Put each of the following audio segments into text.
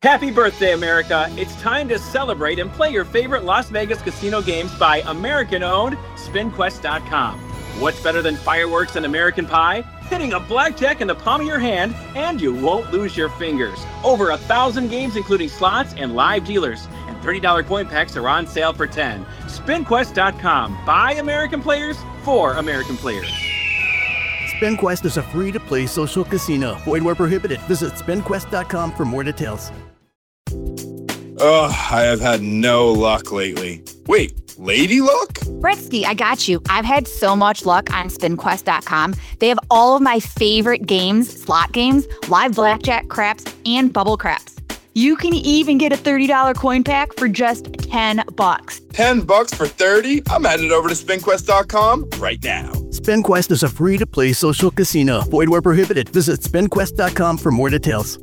Happy birthday, America. It's time to celebrate and play your favorite Las Vegas casino games by American-owned SpinQuest.com. What's better than fireworks and American pie? Hitting a blackjack in the palm of your hand, and you won't lose your fingers. Over 1,000 games, including slots and live dealers. And $30 coin packs are on sale for $10. SpinQuest.com. By American players, for American players. SpinQuest is a free-to-play social casino. Void where prohibited. Visit SpinQuest.com for more details. Ugh, I have had no luck lately. Wait, lady luck? Bretsky, I got you. I've had so much luck on SpinQuest.com. They have all of my favorite games, slot games, live blackjack, craps, and bubble craps. You can even get a $30 coin pack for just $10. $10 for 30? I'm headed over to SpinQuest.com right now. SpinQuest is a free-to-play social casino. Void where prohibited. Visit SpinQuest.com for more details.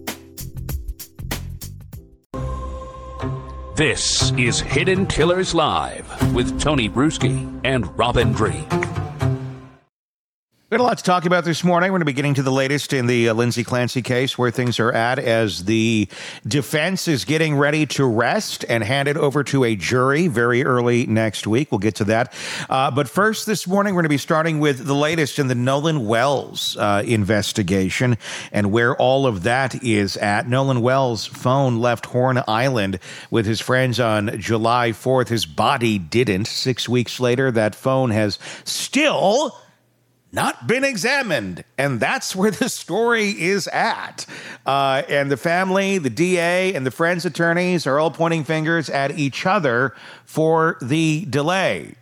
This is Hidden Killers Live with Tony Bruschi and Robin Drake. We had a lot to talk about this morning. We're going to be getting to the latest in the Lindsay Clancy case, where things are at as the defense is getting ready to rest and hand it over to a jury very early next week. We'll get to that. But first, this morning, we're going to be starting with the latest in the Nolan Wells investigation and where all of that is at. Nolan Wells' phone left Horn Island with his friends on July 4th. His body didn't. 6 weeks later, that phone has still not been examined. And that's where the story is at. And the family, the DA, and the friends' attorneys are all pointing fingers at each other for the delay.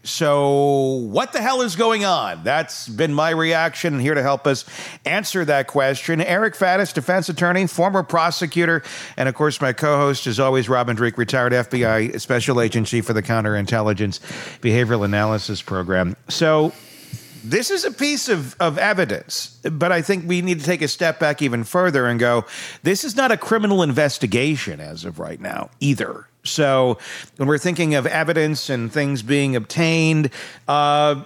So what the hell is going on? That's been my reaction. And here to help us answer that question, Eric Faddis, defense attorney, former prosecutor, and of course my co-host, as always, Robin Drake, retired FBI Special Agent Chief for the Counterintelligence Behavioral Analysis Program. So this is a piece of evidence, but I think we need to take a step back even further and go, this is not a criminal investigation as of right now either. So when we're thinking of evidence and things being obtained, you kind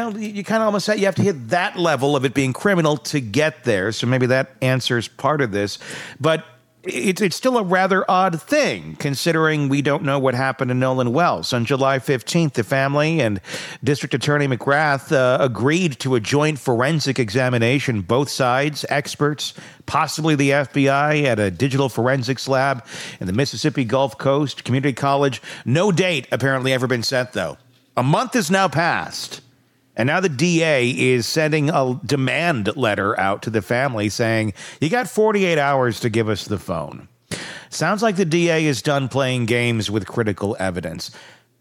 of almost say you have to hit that level of it being criminal to get there. So maybe that answers part of this. But it's still a rather odd thing, considering we don't know what happened to Nolan Wells. On July 15th, the family and District Attorney McGrath agreed to a joint forensic examination. Both sides, experts, possibly the FBI, at a digital forensics lab in the Mississippi Gulf Coast Community College. No date apparently ever been set, though. A month has now passed. And now the DA is sending a demand letter out to the family saying, you got 48 hours to give us the phone. Sounds like the DA is done playing games with critical evidence.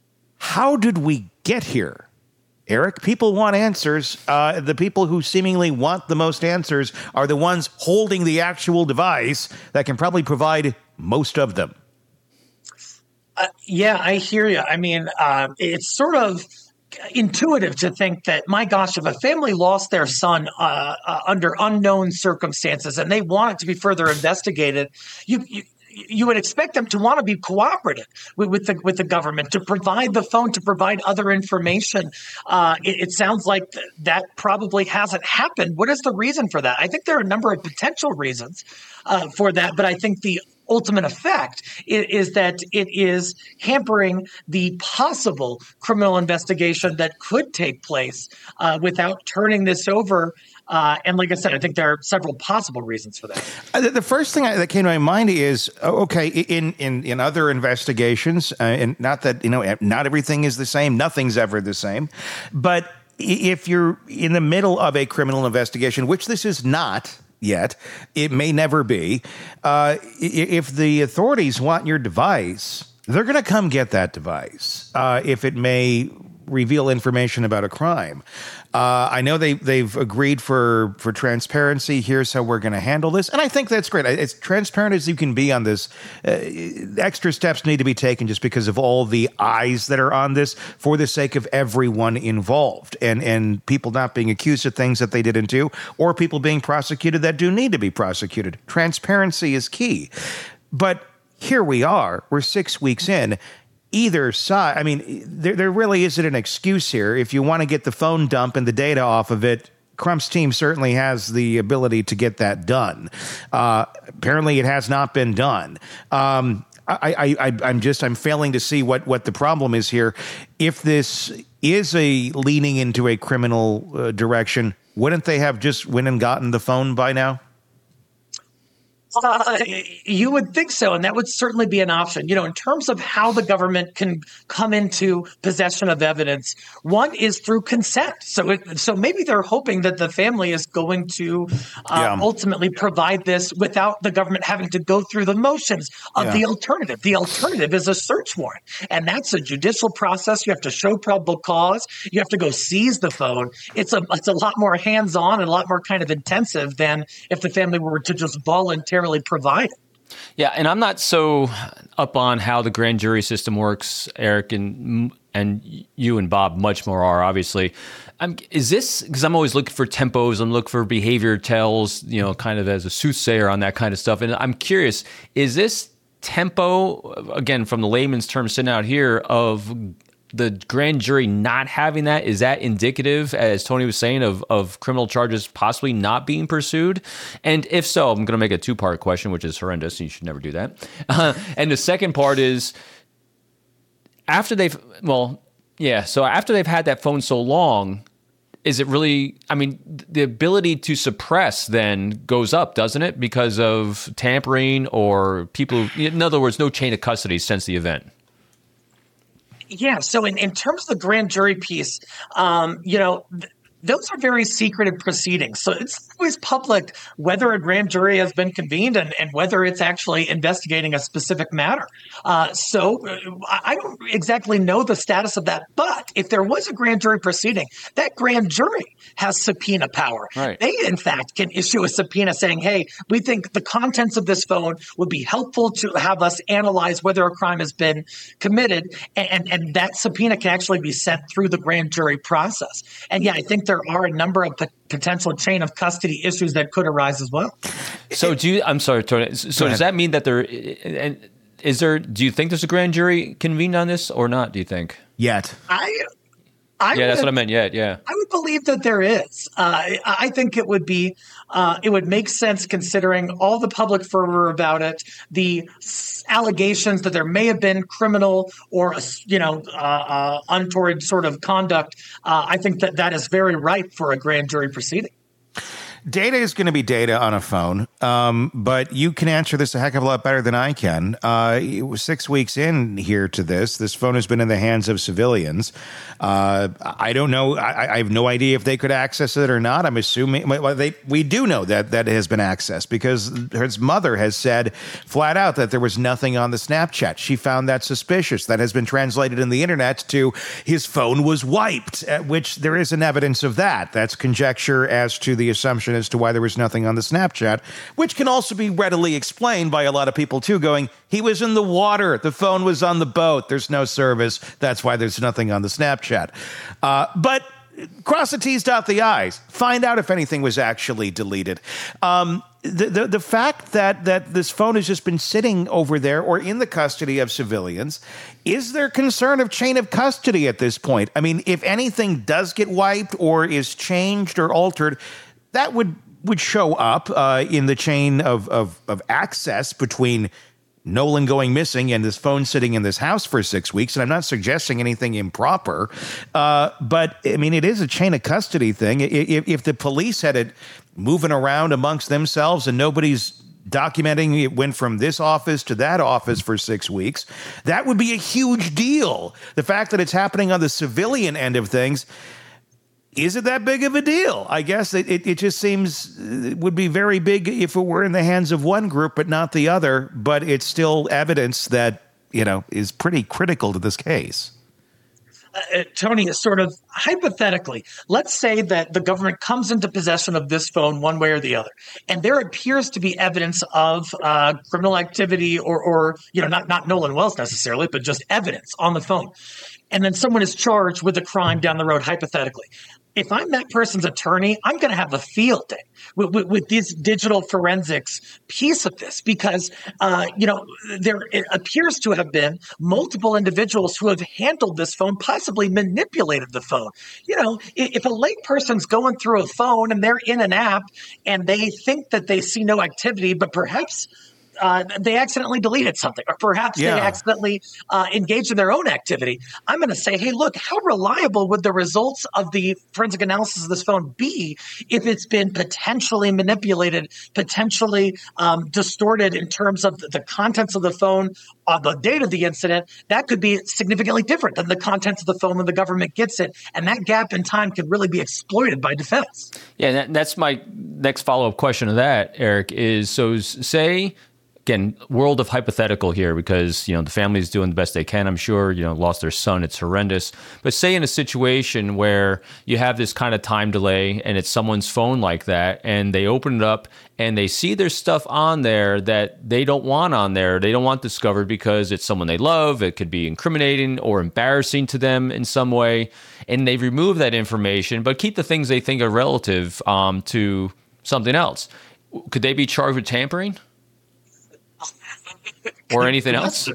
How did we get here? Eric, people want answers. The people who seemingly want the most answers are the ones holding the actual device that can probably provide most of them. Yeah, I hear you. I mean, it's sort of intuitive to think that, my gosh, if a family lost their son under unknown circumstances and they want it to be further investigated, you would expect them to want to be cooperative with the government, to provide the phone, to provide other information. It sounds like that probably hasn't happened. What is the reason for that? I think there are a number of potential reasons for that, but I think the ultimate effect is that it is hampering the possible criminal investigation that could take place without turning this over. And like I said, I think there are several possible reasons for that. The first thing that came to my mind is, okay, in other investigations, and not that, not everything is the same, nothing's ever the same, but if you're in the middle of a criminal investigation, which this is not yet, it may never be, if the authorities want your device, they're going to come get that device if it may reveal information about a crime. I know they've agreed for transparency. Here's how we're going to handle this. And I think that's great. As transparent as you can be on this. Extra steps need to be taken just because of all the eyes that are on this for the sake of everyone involved and people not being accused of things that they didn't do, or people being prosecuted that do need to be prosecuted. Transparency is key. But here we are. We're 6 weeks in. Either side, I mean, there really isn't an excuse here. If you want to get the phone dump and the data off of it, Crump's team certainly has the ability to get that done. Apparently, it has not been done. I'm failing to see what the problem is here. If this is a leaning into a criminal direction, wouldn't they have just went and gotten the phone by now? You would think so, and that would certainly be an option. In terms of how the government can come into possession of evidence, one is through consent. So maybe they're hoping that the family is going to ultimately provide this without the government having to go through the motions of the alternative. The alternative is a search warrant, and that's a judicial process. You have to show probable cause. You have to go seize the phone. It's a lot more hands-on and a lot more kind of intensive than if the family were to just voluntarily provide it. Yeah, and I'm not so up on how the grand jury system works, Eric, and you and Bob much more are, obviously. Is this, because I'm always looking for tempos, I'm looking for behavior tells, kind of as a soothsayer on that kind of stuff. And I'm curious, is this tempo, again, from the layman's term sitting out here, of the grand jury not having that, is that indicative, as Tony was saying, of criminal charges possibly not being pursued? And if so, I'm going to make a two-part question, which is horrendous. You should never do that. And the second part is, after they've had that phone so long, is it really, the ability to suppress then goes up, doesn't it? Because of tampering or people, in other words, no chain of custody since the event. Yeah. So in terms of the grand jury piece, those are very secretive proceedings. So it's always public whether a grand jury has been convened and whether it's actually investigating a specific matter. So I don't exactly know the status of that. But if there was a grand jury proceeding, that grand jury has subpoena power. Right. They, in fact, can issue a subpoena saying, hey, we think the contents of this phone would be helpful to have us analyze whether a crime has been committed. And that subpoena can actually be sent through the grand jury process. And yeah, I think there are a number of potential chain of custody issues that could arise as well. So I'm sorry, Tony. So does that mean that do you think there's a grand jury convened on this or not, do you think? Yet. That's what I meant. Yeah. I would believe that there is. I think it would make sense considering all the public fervor about it, the allegations that there may have been criminal or untoward sort of conduct. I think that is very ripe for a grand jury proceeding. Data is going to be data on a phone, but you can answer this a heck of a lot better than I can. 6 weeks in here to this phone has been in the hands of civilians. I don't know. I have no idea if they could access it or not. I'm assuming we do know that it has been accessed because his mother has said flat out that there was nothing on the Snapchat. She found that suspicious. That has been translated in the internet to his phone was wiped, which there isn't evidence of that. That's conjecture as to the assumption as to why there was nothing on the Snapchat, which can also be readily explained by a lot of people too going, he was in the water, the phone was on the boat, there's no service, that's why there's nothing on the Snapchat. But cross the T's, dot the I's, find out if anything was actually deleted. The fact that this phone has just been sitting over there or in the custody of civilians, is there concern of chain of custody at this point? If anything does get wiped or is changed or altered, that would show up in the chain of access between Nolan going missing and this phone sitting in this house for 6 weeks. And I'm not suggesting anything improper, but it is a chain of custody thing. If the police had it moving around amongst themselves and nobody's documenting it went from this office to that office for 6 weeks, that would be a huge deal. The fact that it's happening on the civilian end of things, is it that big of a deal? I guess it just seems it would be very big if it were in the hands of one group but not the other, but it's still evidence that, is pretty critical to this case. Tony, sort of hypothetically, let's say that the government comes into possession of this phone one way or the other, and there appears to be evidence of criminal activity or not Nolan Wells necessarily, but just evidence on the phone. And then someone is charged with a crime down the road, hypothetically. if I'm that person's attorney, I'm going to have a field day with this digital forensics piece of this, because, there it appears to have been multiple individuals who have handled this phone, possibly manipulated the phone. If a lay person's going through a phone and they're in an app and they think that they see no activity, but perhaps they accidentally deleted something, or perhaps they accidentally engaged in their own activity, I'm going to say, hey, look, how reliable would the results of the forensic analysis of this phone be if it's been potentially manipulated, potentially distorted in terms of the contents of the phone on the date of the incident? That could be significantly different than the contents of the phone when the government gets it. And that gap in time could really be exploited by defense. Yeah, that's my next follow-up question to that, Eric, is so say, again, world of hypothetical here, because, the family is doing the best they can, I'm sure, lost their son. It's horrendous. But say in a situation where you have this kind of time delay and it's someone's phone like that, and they open it up and they see there's stuff on there that they don't want on there. They don't want discovered because it's someone they love. It could be incriminating or embarrassing to them in some way. And they remove that information, but keep the things they think are relative to something else. Could they be charged with tampering? Or anything else?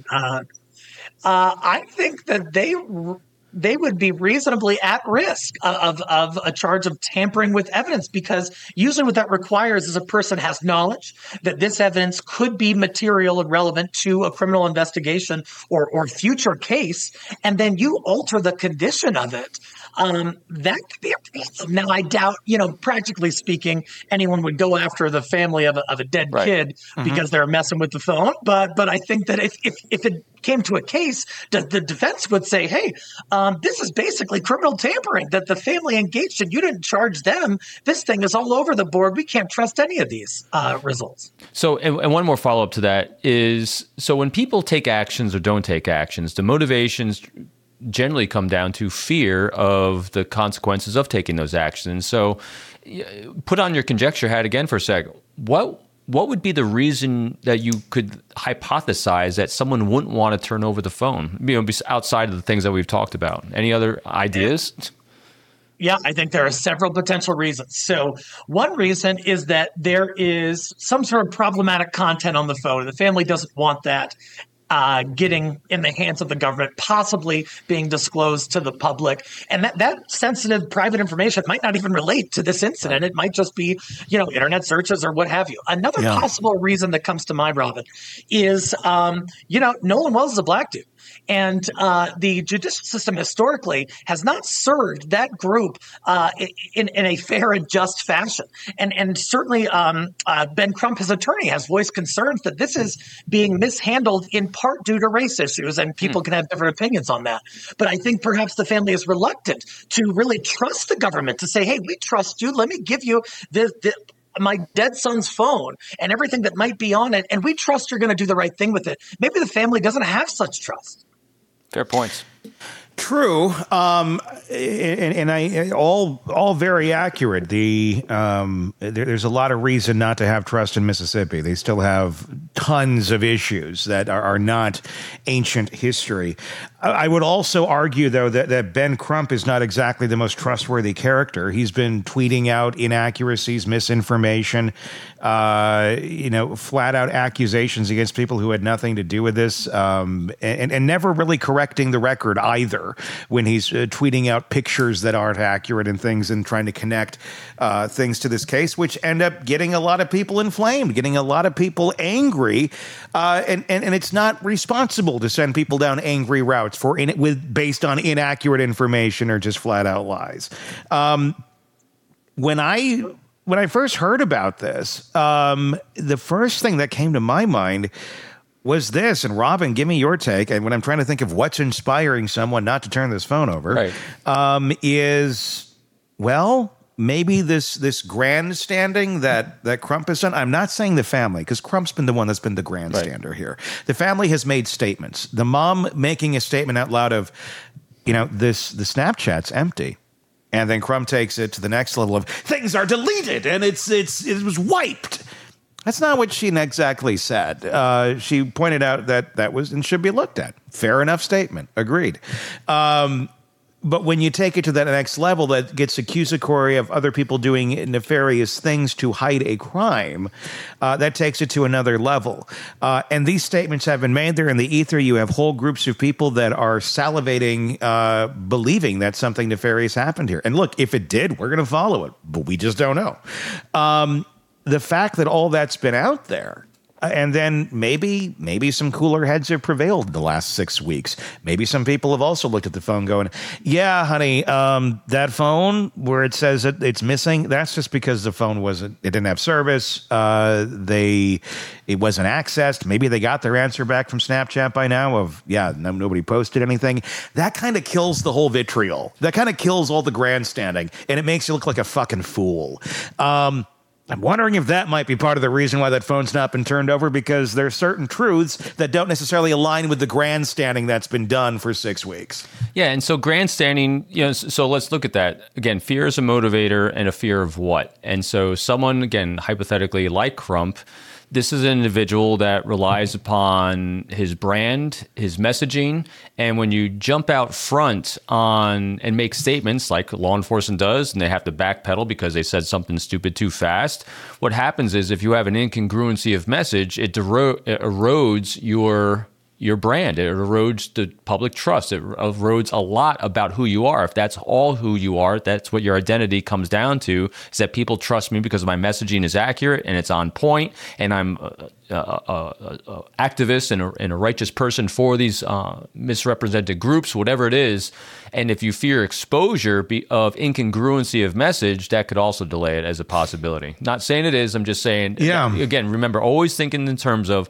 I think that they would be reasonably at risk of a charge of tampering with evidence, because usually what that requires is a person has knowledge that this evidence could be material and relevant to a criminal investigation or future case, and then you alter the condition of it. That could be a problem. Now, I doubt, practically speaking, anyone would go after the family of a dead kid because they're messing with the phone. But I think that if it came to a case, the defense would say, hey, this is basically criminal tampering that the family engaged in. You didn't charge them. This thing is all over the board. We can't trust any of these results. So, and one more follow-up to that is, so when people take actions or don't take actions, the motivations generally come down to fear of the consequences of taking those actions. So put on your conjecture hat again for a second. What would be the reason that you could hypothesize that someone wouldn't want to turn over the phone, outside of the things that we've talked about? Any other ideas? Yeah, I think there are several potential reasons. So one reason is that there is some sort of problematic content on the phone. The family doesn't want that getting in the hands of the government, possibly being disclosed to the public. And that sensitive private information might not even relate to this incident. It might just be, internet searches or what have you. Another possible reason that comes to mind, Robin, is, Nolan Wells is a black dude. And the judicial system historically has not served that group in a fair and just fashion. And certainly Ben Crump, his attorney, has voiced concerns that this is being mishandled in part due to race issues, and people can have different opinions on that. But I think perhaps the family is reluctant to really trust the government to say, hey, we trust you. Let me give you my dead son's phone and everything that might be on it, and we trust you're going to do the right thing with it. Maybe the family doesn't have such trust. Fair points. True, and I all very accurate. There's a lot of reason not to have trust in Mississippi. They still have tons of issues that are not ancient history. I would also argue, though, that Ben Crump is not exactly the most trustworthy character. He's been tweeting out inaccuracies, misinformation, flat out accusations against people who had nothing to do with this, and never really correcting the record either when he's tweeting out pictures that aren't accurate and things, and trying to connect things to this case, which end up getting a lot of people inflamed, getting a lot of people angry, and it's not responsible to send people down angry routes based on inaccurate information or just flat out lies. When I first heard about this, the first thing that came to my mind was this, and Robin, give me your take. And when I'm trying to think of what's inspiring someone not to turn this phone over, maybe this grandstanding that Crump has done. I'm not saying the family, because Crump's been the one that's been the grandstander here. The family has made statements. The mom making a statement out loud of, the Snapchat's empty. And then Crump takes it to the next level of things are deleted and it was wiped. That's not what she exactly said. She pointed out that was and should be looked at. Fair enough statement. Agreed. But when you take it to that next level that gets accusatory of other people doing nefarious things to hide a crime, that takes it to another level. And these statements have been made there in the ether. You have whole groups of people that are salivating, believing that something nefarious happened here. And look, if it did, we're going to follow it, but we just don't know. The fact that all that's been out there, and then maybe some cooler heads have prevailed the last 6 weeks. Maybe some people have also looked at the phone going, yeah, honey, that phone where it says that it's missing, that's just because the phone it didn't have service. It wasn't accessed. Maybe they got their answer back from Snapchat by now of, nobody posted anything. That kind of kills the whole vitriol. That kind of kills all the grandstanding, and it makes you look like a fucking fool. I'm wondering if that might be part of the reason why that phone's not been turned over, because there's certain truths that don't necessarily align with the grandstanding that's been done for 6 weeks. Yeah, and so grandstanding, so let's look at that. Again, fear is a motivator, and a fear of what? And so someone, again, hypothetically like Crump, this is an individual that relies upon his brand, his messaging, and when you jump out front on and make statements like law enforcement does, and they have to backpedal because they said something stupid too fast, what happens is if you have an incongruency of message, it erodes your brand. It erodes the public trust. It erodes a lot about who you are. If that's all who you are, that's what your identity comes down to, is that people trust me because my messaging is accurate and it's on point, and I'm a activist and a righteous person for these misrepresented groups, whatever it is. And if you fear exposure of incongruency of message, that could also delay it as a possibility. Not saying it is, I'm just saying, again, remember, always thinking in terms of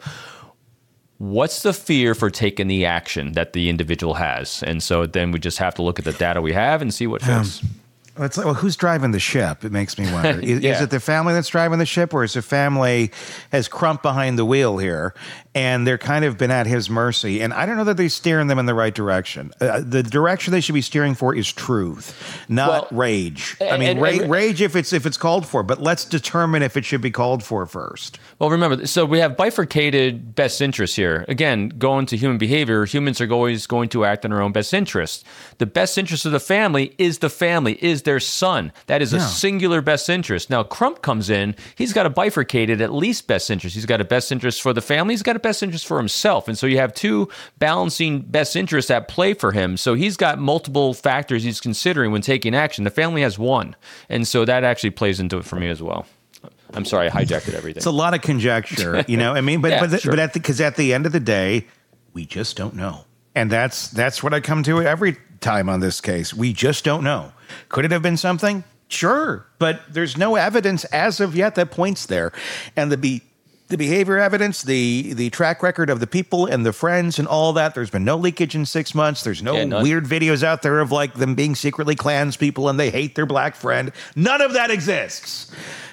what's the fear for taking the action that the individual has? And so then we just have to look at the data we have and see what fits. It's like, well, who's driving the ship? It makes me wonder. Is it the family that's driving the ship, or is the family has Crump behind the wheel here, and they're kind of been at his mercy? And I don't know that they're steering them in the right direction. The direction they should be steering for is truth, not rage. I mean, rage if it's called for, but let's determine if it should be called for first. Well, remember, so we have bifurcated best interests here. Again, going to human behavior, humans are always going to act in their own best interest. The best interest of the family is their son. That is a singular best interest. Now, Crump comes in, he's got a bifurcated at least best interest. He's got a best interest for the family, he's got a best interest for himself. And so you have two balancing best interests at play for him. So he's got multiple factors he's considering when taking action. The family has one. And so that actually plays into it for me as well. I'm sorry, I hijacked everything. It's a lot of conjecture, you know? I mean, but at the end of the day, we just don't know. And that's what I come to every time on this case. We just don't know. Could it have been something? Sure, but there's no evidence as of yet that points there. And the behavior evidence, the track record of the people and the friends and all that, there's been no leakage in 6 months. There's no weird videos out there of like them being secretly Klans people and they hate their black friend. None of that exists.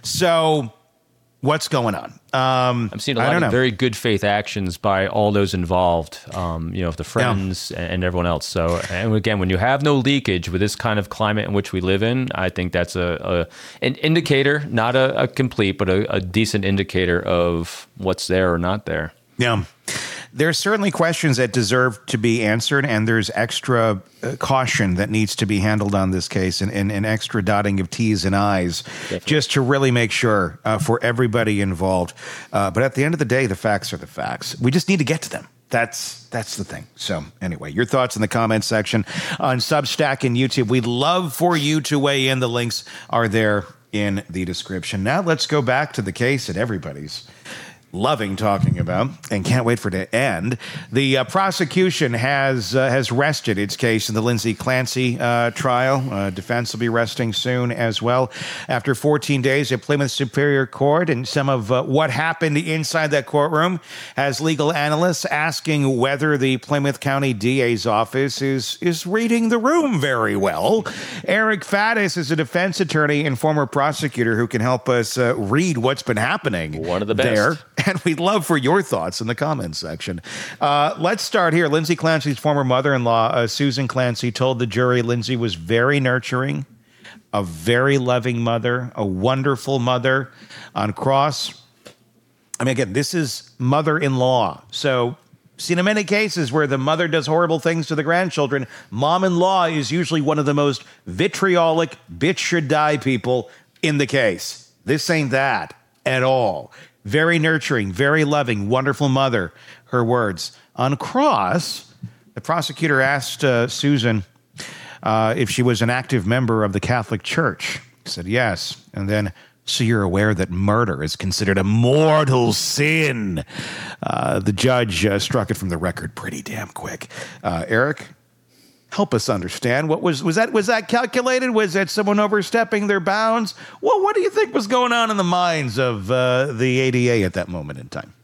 So what's going on? I'm seeing a lot of very good faith actions by all those involved, the friends and everyone else. So, and again, when you have no leakage with this kind of climate in which we live in, I think that's an indicator, not a complete, but a decent indicator of what's there or not there. Yeah. There's certainly questions that deserve to be answered, and there's extra caution that needs to be handled on this case and extra dotting of T's and I's. Definitely. Just to really make sure for everybody involved. But at the end of the day, the facts are the facts. We just need to get to them. That's the thing. So anyway, your thoughts in the comments section on Substack and YouTube. We'd love for you to weigh in. The links are there in the description. Now let's go back to the case that everybody's loving talking about and can't wait for it to end. The prosecution has rested its case in the Lindsay Clancy trial. Defense will be resting soon as well. After 14 days at Plymouth Superior Court, and some of what happened inside that courtroom has legal analysts asking whether the Plymouth County DA's office is reading the room very well. Eric Faddis is a defense attorney and former prosecutor who can help us read what's been happening. One of the best. There. And we'd love for your thoughts in the comments section. Let's start here. Lindsay Clancy's former mother-in-law, Susan Clancy, told the jury Lindsay was very nurturing, a very loving mother, a wonderful mother. On cross, I mean, again, this is mother-in-law. So Seen in many cases where the mother does horrible things to the grandchildren. Mom-in-law is usually one of the most vitriolic, bitch should die people in the case. This ain't that at all. Very nurturing, very loving, wonderful mother, her words. On cross, the prosecutor asked Susan if she was an active member of the Catholic Church. She said yes. And then, so you're aware that murder is considered a mortal sin. The judge struck it from the record pretty damn quick. Eric, help us understand. What was that calculated? Was that someone overstepping their bounds? Well, what do you think was going on in the minds of the ADA at that moment in time?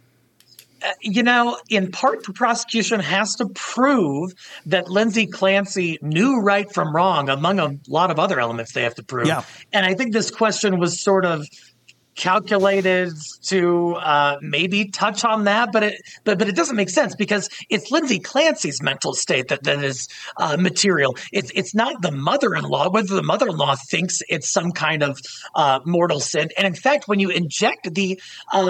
In part, the prosecution has to prove that Lindsay Clancy knew right from wrong, among a lot of other elements they have to prove. Yeah. And I think this question was sort of calculated to maybe touch on that, but it doesn't make sense because it's Lindsay Clancy's mental state that is material. It's not the mother-in-law, whether the mother-in-law thinks it's some kind of mortal sin. And in fact, when you inject the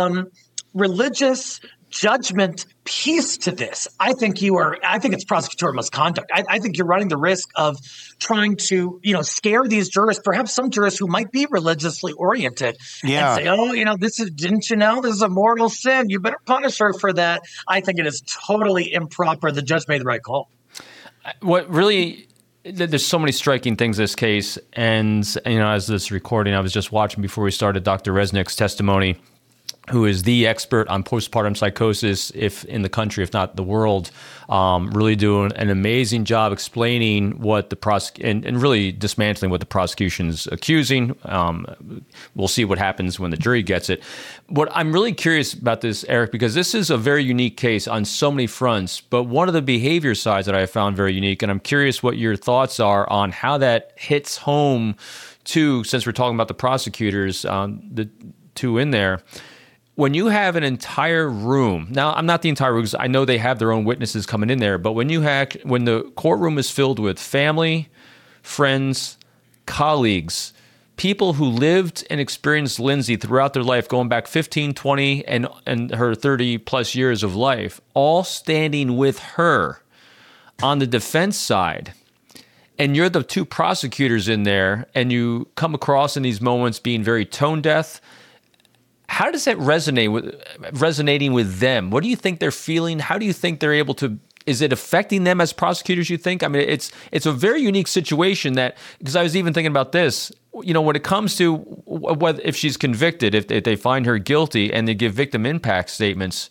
religious judgment piece to this, I think it's prosecutorial misconduct. I think you're running the risk of trying to, scare these jurists, perhaps some jurists who might be religiously oriented, and say, didn't you know this is a mortal sin? You better punish her for that. I think it is totally improper. The judge made the right call. What really, there's so many striking things in this case. And, as this recording, I was just watching before we started Dr. Resnick's testimony, who is the expert on postpartum psychosis, if in the country, if not the world, really doing an amazing job explaining what the and really dismantling what the prosecution's accusing. We'll see what happens when the jury gets it. What I'm really curious about this, Eric, because this is a very unique case on so many fronts, but one of the behavior sides that I found very unique, and I'm curious what your thoughts are on how that hits home too, since we're talking about the prosecutors, the two in there. When you have an entire room, now I'm not the entire room because I know they have their own witnesses coming in there, but when the courtroom is filled with family, friends, colleagues, people who lived and experienced Lindsay throughout their life, going back 15, 20, and her 30 plus years of life, all standing with her on the defense side, and you're the two prosecutors in there, and you come across in these moments being very tone deaf. How does that resonating with them? What do you think they're feeling? How do you think they're able to? Is it affecting them as prosecutors? You think? I mean, it's a very unique situation because I was even thinking about this. When it comes to whether if she's convicted, if they find her guilty and they give victim impact statements,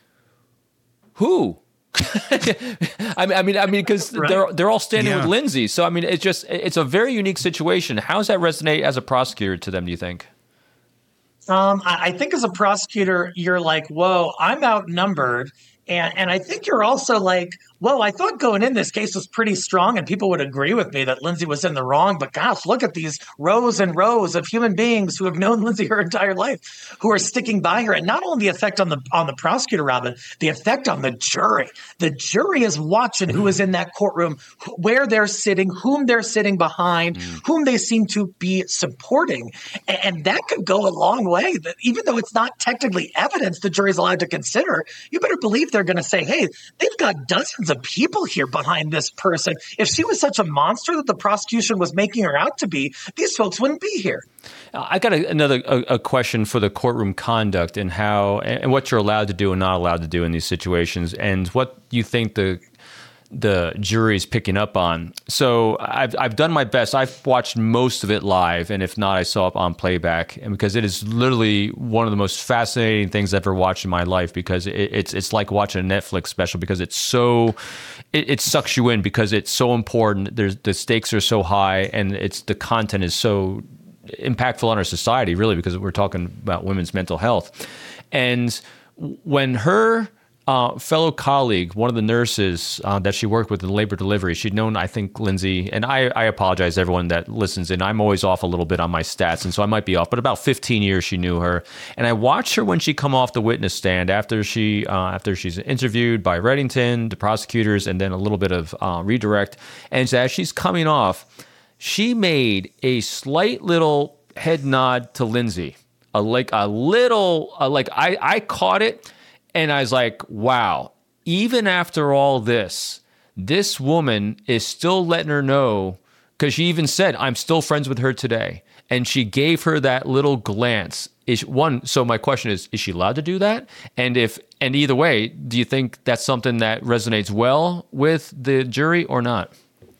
who? I mean, because right. they're all standing with Lindsay. So I mean, it's a very unique situation. How does that resonate as a prosecutor to them? Do you think? I think as a prosecutor, you're like, whoa, I'm outnumbered. And I think you're also like, whoa, I thought going in this case was pretty strong and people would agree with me that Lindsay was in the wrong. But gosh, look at these rows and rows of human beings who have known Lindsay her entire life, who are sticking by her. And not only the effect on the prosecutor, Robin, the effect on the jury. The jury is watching who is in that courtroom, where they're sitting, whom they're sitting behind, whom they seem to be supporting. And that could go a long way. That even though it's not technically evidence the jury's allowed to consider, you better believe they're going to say, hey, they've got dozens of people here behind this person. If she was such a monster that the prosecution was making her out to be, these folks wouldn't be here. I got another question for the courtroom conduct and how and what you're allowed to do and not allowed to do in these situations, and what you think the jury's picking up on. So I've done my best. I've watched most of it live, and if not, I saw it on playback. And because it is literally one of the most fascinating things I've ever watched in my life, because it's like watching a Netflix special, because it's so it sucks you in because it's so important. The stakes are so high, and the content is so impactful on our society, really, because we're talking about women's mental health. And when her fellow colleague, one of the nurses that she worked with in labor delivery, she'd known, I think, Lindsay, and I apologize to everyone that listens in. I'm always off a little bit on my stats, and so I might be off, but about 15 years she knew her. And I watched her when she come off the witness stand after she's interviewed by Reddington, the prosecutors, and then a little bit of redirect. And as she's coming off, she made a slight little head nod to Lindsay, I caught it. And I was like, wow, even after all this woman is still letting her know, because she even said, I'm still friends with her today. And she gave her that little glance. So my question is she allowed to do that? And either way, do you think that's something that resonates well with the jury or not?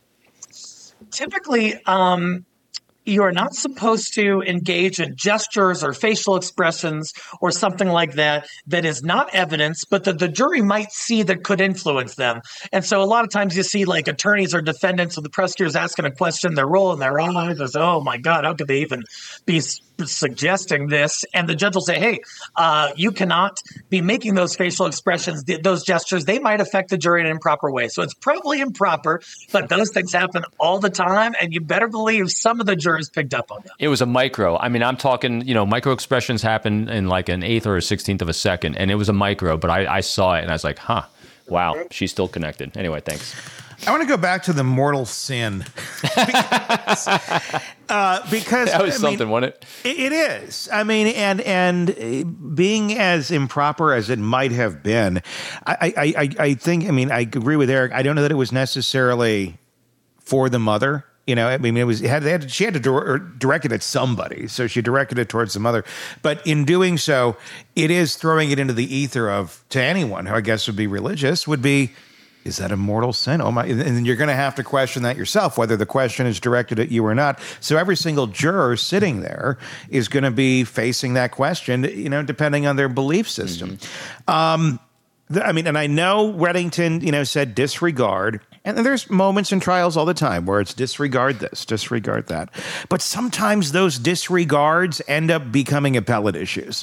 Typically, you are not supposed to engage in gestures or facial expressions or something like that is not evidence, but that the jury might see that could influence them. And so a lot of times you see like attorneys or defendants or the prosecutors asking a question, they're rolling their eyes as, oh my God, how could they even be suggesting this? And the judge will say, hey, you cannot be making those facial expressions, those gestures. They might affect the jury in an improper way. So it's probably improper, but those things happen all the time. And you better believe some of the jurors picked up on them. It was a micro. I mean, I'm talking, micro expressions happen in like an eighth or a 16th of a second. And it was a micro, but I saw it and I was like, wow, she's still connected. Anyway, thanks. I want to go back to the mortal sin because that was something, wasn't it? It is. I mean, and being as improper as it might have been, I think. I mean, I agree with Eric. I don't know that it was necessarily for the mother. I mean, she had to direct it at somebody, so she directed it towards the mother. But in doing so, it is throwing it into the ether to anyone who I guess would be religious would be. Is that a mortal sin? Oh my! And you're going to have to question that yourself, whether the question is directed at you or not. So every single juror sitting there is going to be facing that question, depending on their belief system. Mm-hmm. I mean, and I know Reddington, said disregard. And there's moments in trials all the time where it's disregard this, disregard that. But sometimes those disregards end up becoming appellate issues.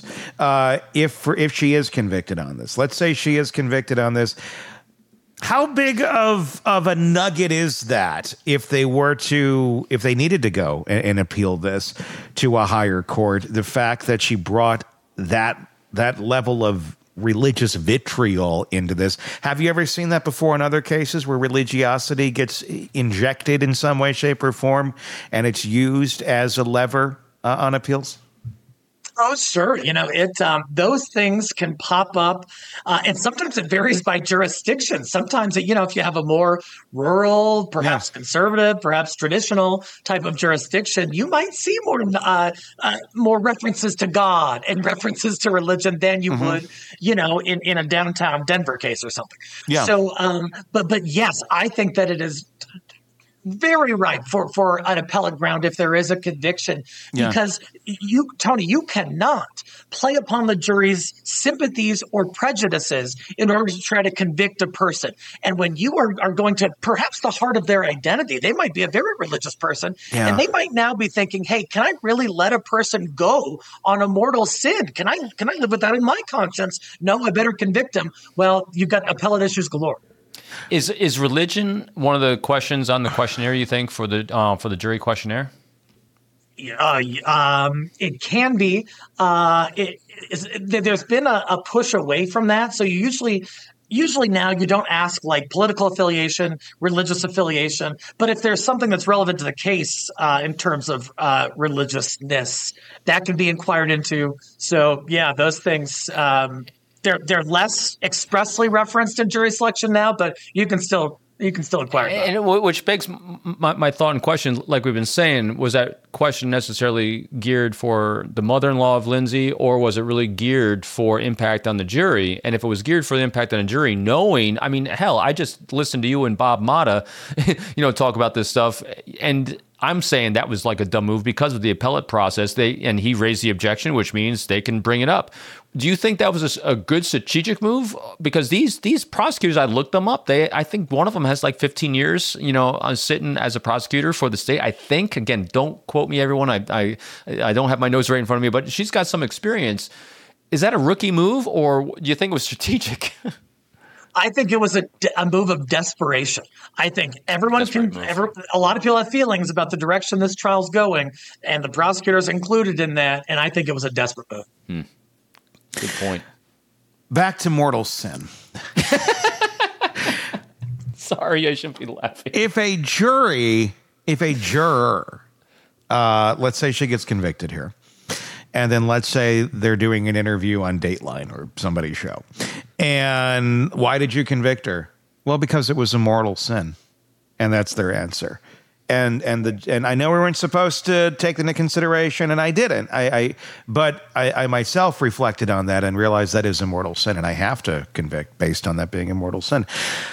If she is convicted on this, let's say she is convicted on this. How big of a nugget is that if they needed to go and appeal this to a higher court? The fact that she brought that level of religious vitriol into this. Have you ever seen that before in other cases where religiosity gets injected in some way, shape, or form, and it's used as a lever on appeals? Oh, sure. Those things can pop up. And sometimes it varies by jurisdiction. Sometimes, if you have a more rural, perhaps conservative, perhaps traditional type of jurisdiction, you might see more references to God and references to religion than you would, in a downtown Denver case or something. Yeah. So, but yes, I think that it is very ripe for an appellate ground if there is a conviction, because Tony, you cannot play upon the jury's sympathies or prejudices in order to try to convict a person. And when you are going to perhaps the heart of their identity, they might be a very religious person, and they might now be thinking, hey, can I really let a person go on a mortal sin? Can I live with that in my conscience? No, I better convict him. Well, you've got appellate issues galore. Is religion one of the questions on the questionnaire, you think, for the jury questionnaire? It can be. There's been a push away from that. So you usually now you don't ask like political affiliation, religious affiliation, but if there's something that's relevant to the case in terms of religiousness, that can be inquired into. So yeah, those things. They're less expressly referenced in jury selection now, but you can still inquire about it. And which begs my thought and question, like we've been saying, was that question necessarily geared for the mother-in-law of Lindsay, or was it really geared for impact on the jury? And if it was geared for the impact on the jury, knowing, I mean, hell, I just listened to you and Bob Mata, talk about this stuff, and I'm saying that was like a dumb move because of the appellate process. And he raised the objection, which means they can bring it up. Do you think that was a good strategic move? Because these prosecutors, I looked them up. I think one of them has like 15 years, sitting as a prosecutor for the state. I think, again, don't quote me, everyone. I don't have my notes right in front of me, but she's got some experience. Is that a rookie move, or do you think it was strategic? I think it was a move of desperation. I think a lot of people have feelings about the direction this trial's going, and the prosecutors included in that, and I think it was a desperate move. Good point. Back to mortal sin. Sorry, I shouldn't be laughing. If a juror, let's say she gets convicted here, and then let's say they're doing an interview on Dateline or somebody's show, And why did you convict her? Well, because it was a mortal sin. And that's their answer. And I know we weren't supposed to take that into consideration, and I didn't. But I myself reflected on that and realized that is a mortal sin, and I have to convict based on that being a mortal sin.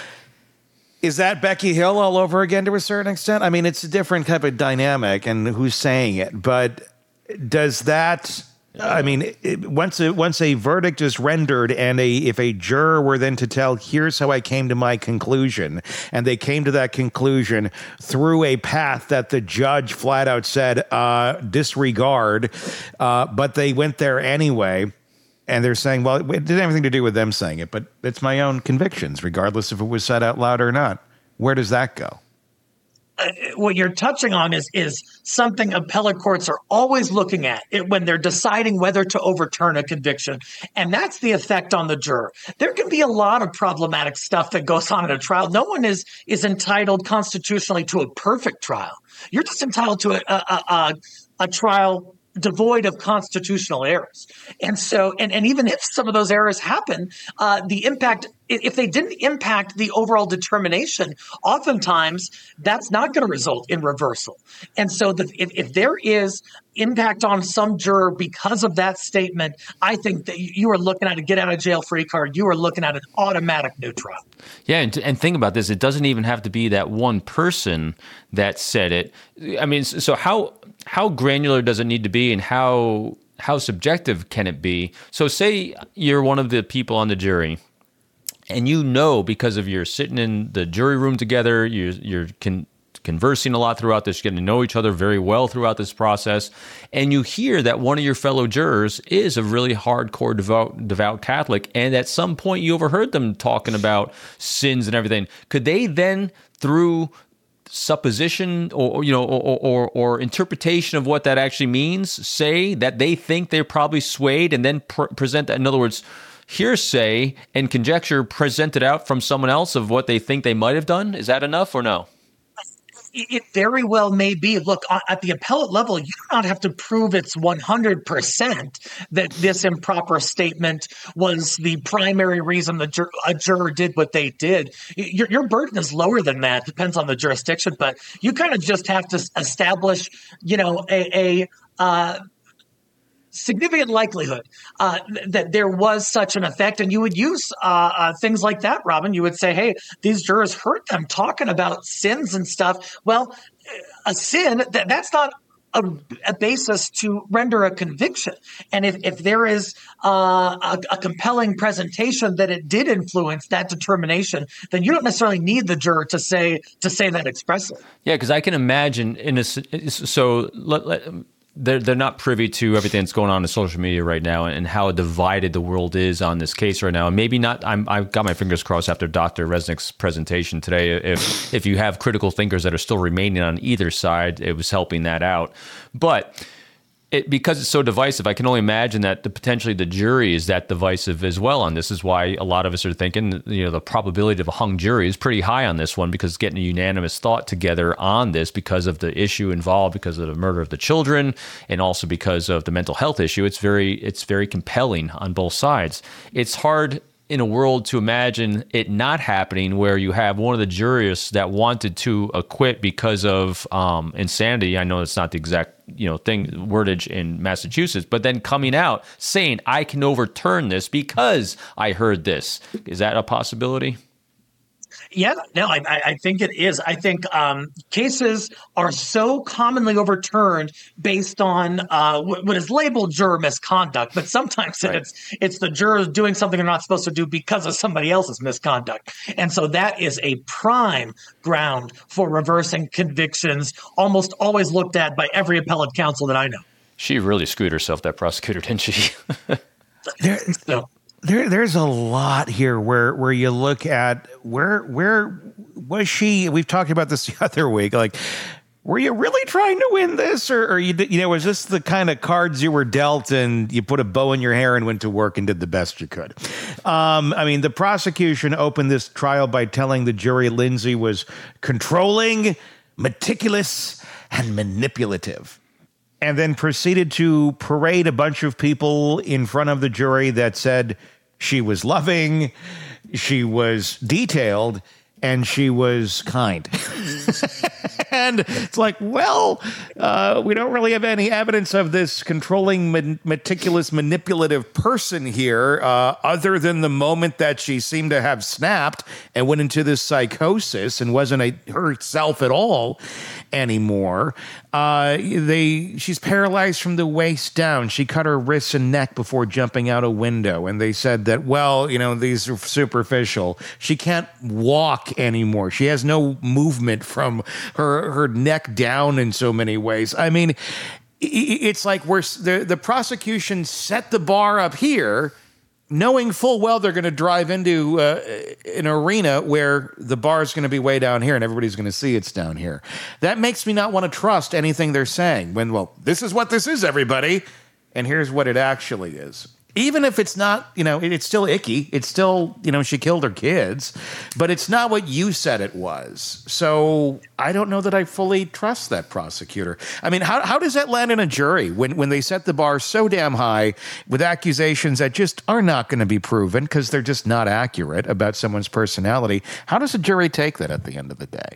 Is that Becky Hill all over again to a certain extent? I mean, it's a different type of dynamic, and who's saying it. But does that... I mean, once a verdict is rendered, and if a juror were then to tell, here's how I came to my conclusion, and they came to that conclusion through a path that the judge flat out said, disregard, but they went there anyway, and they're saying, well, it didn't have anything to do with them saying it, but it's my own convictions, regardless if it was said out loud or not. Where does that go? What you're touching on is something appellate courts are always looking at when they're deciding whether to overturn a conviction. And that's the effect on the juror. There can be a lot of problematic stuff that goes on in a trial. No one is entitled constitutionally to a perfect trial. You're just entitled to a trial devoid of constitutional errors. And so, and even if some of those errors happen, the impact, if they didn't impact the overall determination, oftentimes that's not going to result in reversal. And so if there is impact on some juror because of that statement, I think that you are looking at a get out of jail free card. You are looking at an automatic new trial. Yeah. And think about this. It doesn't even have to be that one person that said it. I mean, so how granular does it need to be, and how subjective can it be? So say you're one of the people on the jury, and you know, because of you're sitting in the jury room together, you're conversing a lot throughout this, you're getting to know each other very well throughout this process, and you hear that one of your fellow jurors is a really hardcore devout Catholic, and at some point you overheard them talking about sins and everything. Could they then, through supposition or interpretation of what that actually means, say that they think they're probably swayed, and then present that, in other words, hearsay and conjecture presented out from someone else of what they think they might have done? Is that enough or no? It very well may be. Look, at the appellate level, you do not have to prove it's 100% that this improper statement was the primary reason a juror did what they did. Your burden is lower than that. Depends on the jurisdiction, but you kind of just have to establish, a significant likelihood that there was such an effect. And you would use things like that, Robin. You would say, hey, these jurors heard them talking about sins and stuff. Well, a sin, that's not a basis to render a conviction. And if there is a compelling presentation that it did influence that determination, then you don't necessarily need the juror to say that expressly. Yeah, because I can imagine they're not privy to everything that's going on in social media right now, and how divided the world is on this case right now. And maybe not. I've got my fingers crossed after Dr. Resnick's presentation today. If you have critical thinkers that are still remaining on either side, it was helping that out. But because it's so divisive, I can only imagine that potentially the jury is that divisive as well. And this is why a lot of us are thinking, the probability of a hung jury is pretty high on this one, because getting a unanimous thought together on this because of the issue involved, because of the murder of the children, and also because of the mental health issue, it's very compelling on both sides. It's hard in a world to imagine it not happening, where you have one of the jurists that wanted to acquit because of insanity. I know it's not the exact wordage in Massachusetts, but then coming out saying, I can overturn this because I heard this. Is that a possibility? Yeah, no, I think it is. I think cases are so commonly overturned based on what is labeled juror misconduct, but sometimes right. it's the jurors doing something they're not supposed to do because of somebody else's misconduct. And so that is a prime ground for reversing convictions, almost always looked at by every appellate counsel that I know. She really screwed herself, that prosecutor, didn't she? There's a lot here where you look at where was she? We've talked about this the other week. Like, were you really trying to win this, or was this the kind of cards you were dealt and you put a bow in your hair and went to work and did the best you could? The prosecution opened this trial by telling the jury Lindsay was controlling, meticulous, and manipulative, and then proceeded to parade a bunch of people in front of the jury that said She was loving, she was detailed, and she was kind. And it's like, well, we don't really have any evidence of this controlling, meticulous, manipulative person here, other than the moment that she seemed to have snapped and went into this psychosis and wasn't herself at all anymore. She's paralyzed from the waist down. She cut her wrists and neck before jumping out a window. And they said that, well, these are superficial. She can't walk anymore. She has no movement from her neck down in so many ways. I mean, it's like the prosecution set the bar up here, knowing full well they're going to drive into an arena where the bar is going to be way down here and everybody's going to see it's down here. That makes me not want to trust anything they're saying when, well, this is what this is, everybody, and here's what it actually is. Even if it's not, it's still icky. It's still, she killed her kids, but it's not what you said it was. So I don't know that I fully trust that prosecutor. I mean, how does that land in a jury when they set the bar so damn high with accusations that just are not going to be proven because they're just not accurate about someone's personality? How does a jury take that at the end of the day?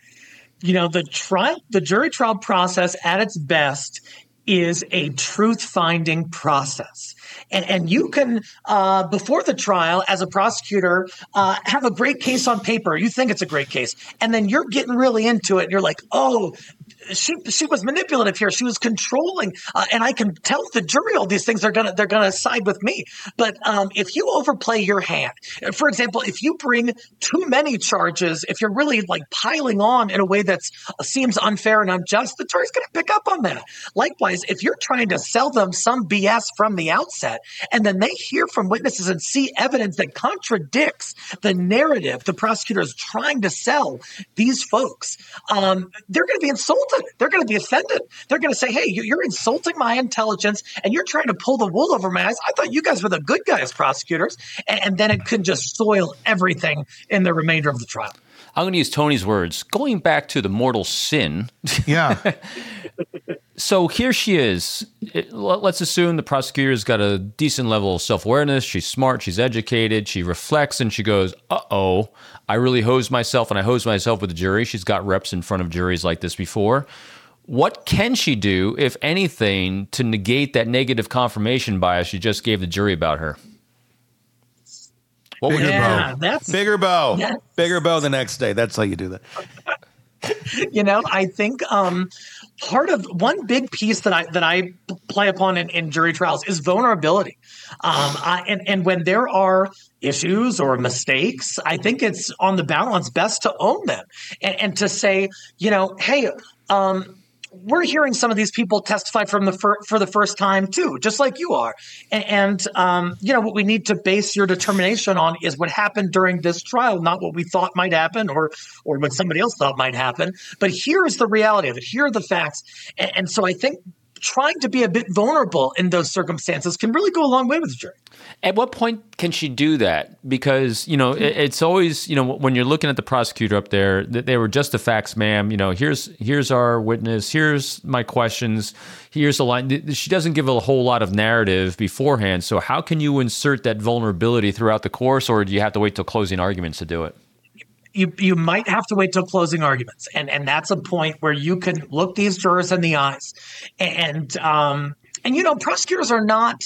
The jury trial process at its best is a truth-finding process. And you can, before the trial, as a prosecutor, have a great case on paper. You think it's a great case. And then you're getting really into it. And you're like, oh, she was manipulative here. She was controlling. And I can tell the jury all these things. They're gonna side with me. But if you overplay your hand, for example, if you bring too many charges, if you're really like piling on in a way that seems unfair and unjust, the jury's going to pick up on that. Likewise, if you're trying to sell them some BS from the outset, and then they hear from witnesses and see evidence that contradicts the narrative the prosecutor is trying to sell these folks, they're going to be insulted. They're going to be offended. They're going to say, hey, you're insulting my intelligence and you're trying to pull the wool over my eyes. I thought you guys were the good guys, prosecutors. And then it could just soil everything in the remainder of the trial. I'm going to use Tony's words. Going back to the mortal sin. Yeah. So here she is. Let's assume the prosecutor's got a decent level of self-awareness. She's smart. She's educated. She reflects and she goes, uh-oh, I really hosed myself, and I hosed myself with the jury. She's got reps in front of juries like this before. What can she do, if anything, to negate that negative confirmation bias she just gave the jury about her? What would Bigger bow. Yes. Bigger bow the next day. That's how you do that. I think part of one big piece that I play upon in jury trials is vulnerability. And when there are issues or mistakes, I think it's on the balance best to own them and to say, hey, we're hearing some of these people testify for the first time too, just like you are. And what we need to base your determination on is what happened during this trial, not what we thought might happen or what somebody else thought might happen. But here is the reality of it. Here are the facts. And so I think trying to be a bit vulnerable in those circumstances can really go a long way with the jury. At what point can she do that? Because, it's always, when you're looking at the prosecutor up there, they were just the facts, ma'am. Here's our witness. Here's my questions. Here's the line. She doesn't give a whole lot of narrative beforehand. So how can you insert that vulnerability throughout the course, or do you have to wait till closing arguments to do it? You might have to wait till closing arguments. And that's a point where you can look these jurors in the eyes. And prosecutors are not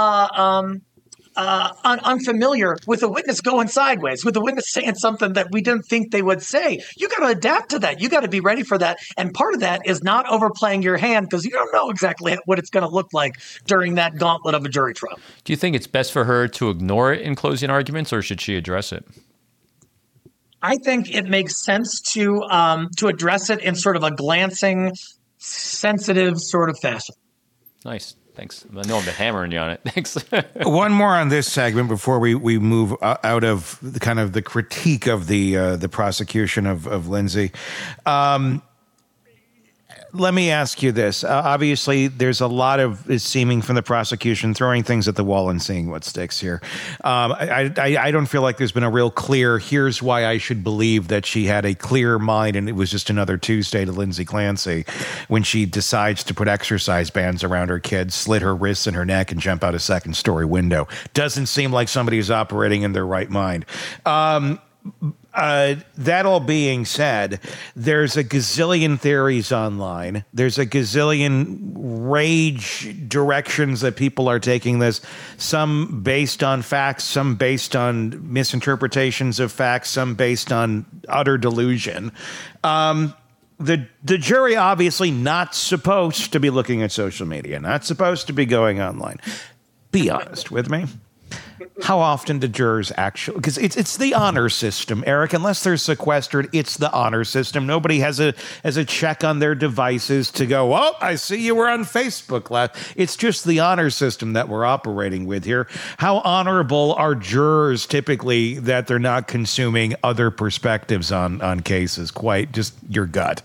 unfamiliar with a witness going sideways, with a witness saying something that we didn't think they would say. You got to adapt to that. You got to be ready for that. And part of that is not overplaying your hand, because you don't know exactly what it's going to look like during that gauntlet of a jury trial. Do you think it's best for her to ignore it in closing arguments, or should she address it? I think it makes sense to address it in sort of a glancing, sensitive sort of fashion. Nice. Thanks. I know I've been hammering you on it. Thanks. One more on this segment before we move out of the critique of the prosecution of Lindsay. let me ask you this. Obviously, there's a lot of seeming from the prosecution throwing things at the wall and seeing what sticks here. I don't feel like there's been a real clear, here's why I should believe that she had a clear mind and it was just another Tuesday to Lindsay Clancy when she decides to put exercise bands around her kids, slit her wrists and her neck, and jump out a second-story window. Doesn't seem like somebody who's operating in their right mind. That all being said, there's a gazillion theories online. There's a gazillion rage directions that people are taking this, some based on facts, some based on misinterpretations of facts, some based on utter delusion. The jury obviously not supposed to be looking at social media, not supposed to be going online. Be honest with me. How often do jurors actually, because it's the honor system, Eric, unless they're sequestered, it's the honor system. Nobody has a check on their devices to go, oh, I see you were on Facebook last. It's just the honor system that we're operating with here. How honorable are jurors typically that they're not consuming other perspectives on cases? Quite just your gut.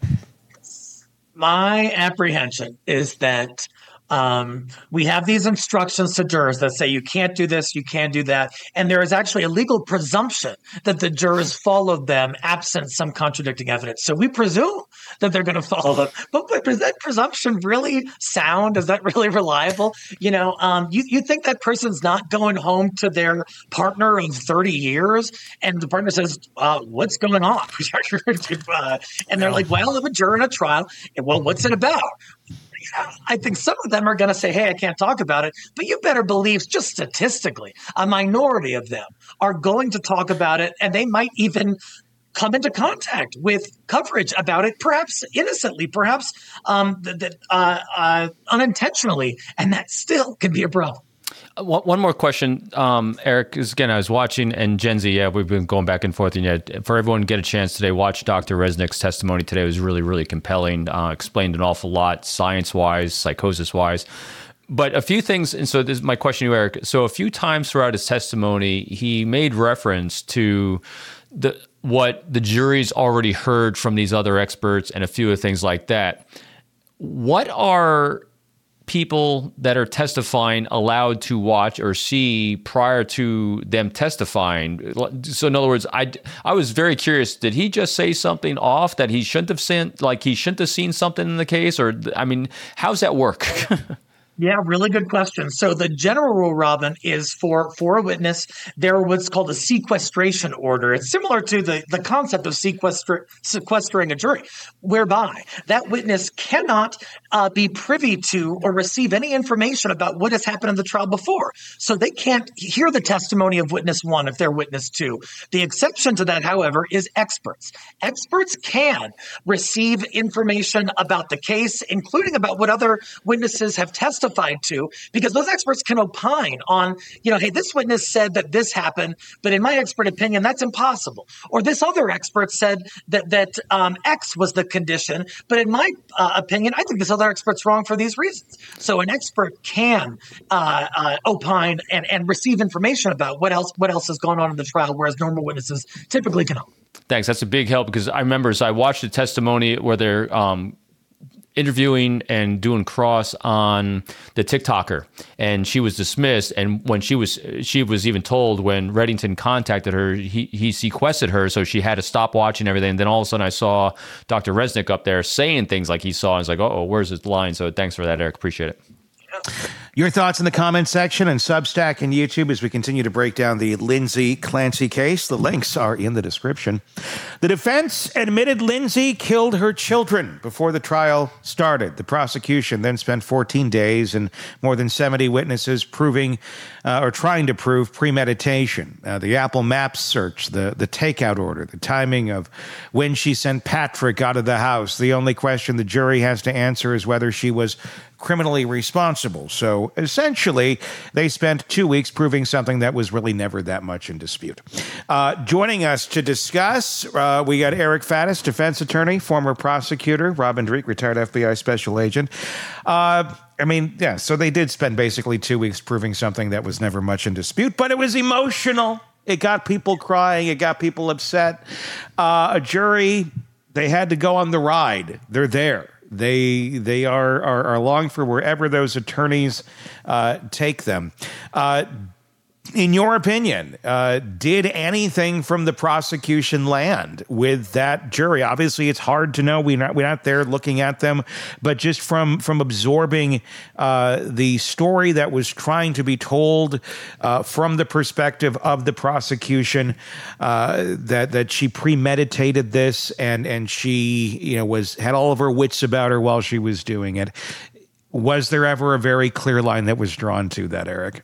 My apprehension is that we have these instructions to jurors that say you can't do this, you can't do that. And there is actually a legal presumption that the jurors followed them absent some contradicting evidence. So we presume that they're going to follow them. But is that presumption really sound? Is that really reliable? You think that person's not going home to their partner of 30 years and the partner says, what's going on? And they're like, well, I'm a juror in a trial. And, well, what's it about? I think some of them are going to say, hey, I can't talk about it. But you better believe, just statistically, a minority of them are going to talk about it, and they might even come into contact with coverage about it, perhaps innocently, perhaps unintentionally, and that still can be a problem. One more question, Eric, because again, I was watching, and Gen Z, we've been going back and forth, and yet for everyone to get a chance today, watch Dr. Resnick's testimony today. It was really, really compelling, explained an awful lot, science-wise, psychosis-wise. But a few things, and so this is my question to you, Eric. So a few times throughout his testimony, he made reference to what the jury's already heard from these other experts and a few of things like that. What are people that are testifying allowed to watch or see prior to them testifying? So in other words, I was very curious, did he just say something off that he shouldn't have seen, like he shouldn't have seen something in the case? Or, I mean, how's that work? Yeah, really good question. So the general rule, Robin, is for a witness, there what's called a sequestration order. It's similar to the concept of sequestering a jury, whereby that witness cannot be privy to or receive any information about what has happened in the trial before. So they can't hear the testimony of witness one if they're witness two. The exception to that, however, is experts. Experts can receive information about the case, including about what other witnesses have testified to, because those experts can opine on, hey, this witness said that this happened, but in my expert opinion, that's impossible. Or this other expert said that X was the condition, but in my opinion, I think this other expert's wrong for these reasons. So an expert can opine and receive information about what else has gone on in the trial, whereas normal witnesses typically cannot. Thanks. That's a big help, because I remember, so I watched the testimony where they're interviewing and doing cross on the TikToker, and she was dismissed. And when she was even told, when Reddington contacted her, he sequestered her, so she had to stop watching everything. And then all of a sudden I saw Dr. Resnick up there saying things like he saw, and it's like, oh, where's his line? So thanks for that, Eric. Appreciate it. Your thoughts in the comment section and Substack and YouTube as we continue to break down the Lindsay Clancy case. The links are in the description. The defense admitted Lindsay killed her children before the trial started. The prosecution then spent 14 days and more than 70 witnesses proving or trying to prove premeditation. The Apple Maps search, the takeout order, the timing of when she sent Patrick out of the house. The only question the jury has to answer is whether she was criminally responsible. So essentially, they spent 2 weeks proving something that was really never that much in dispute. Joining us to discuss, we got Eric Faddis, defense attorney, former prosecutor, Robin Dreeke, retired FBI special agent. So they did spend basically 2 weeks proving something that was never much in dispute, but it was emotional. It got people crying. It got people upset. A jury, they had to go on the ride. They're there. They are along for wherever those attorneys take them. In your opinion, did anything from the prosecution land with that jury? Obviously, it's hard to know. We're not there looking at them, but just from absorbing the story that was trying to be told from the perspective of the prosecution, that she premeditated this and she had all of her wits about her while she was doing it. Was there ever a very clear line that was drawn to that, Eric?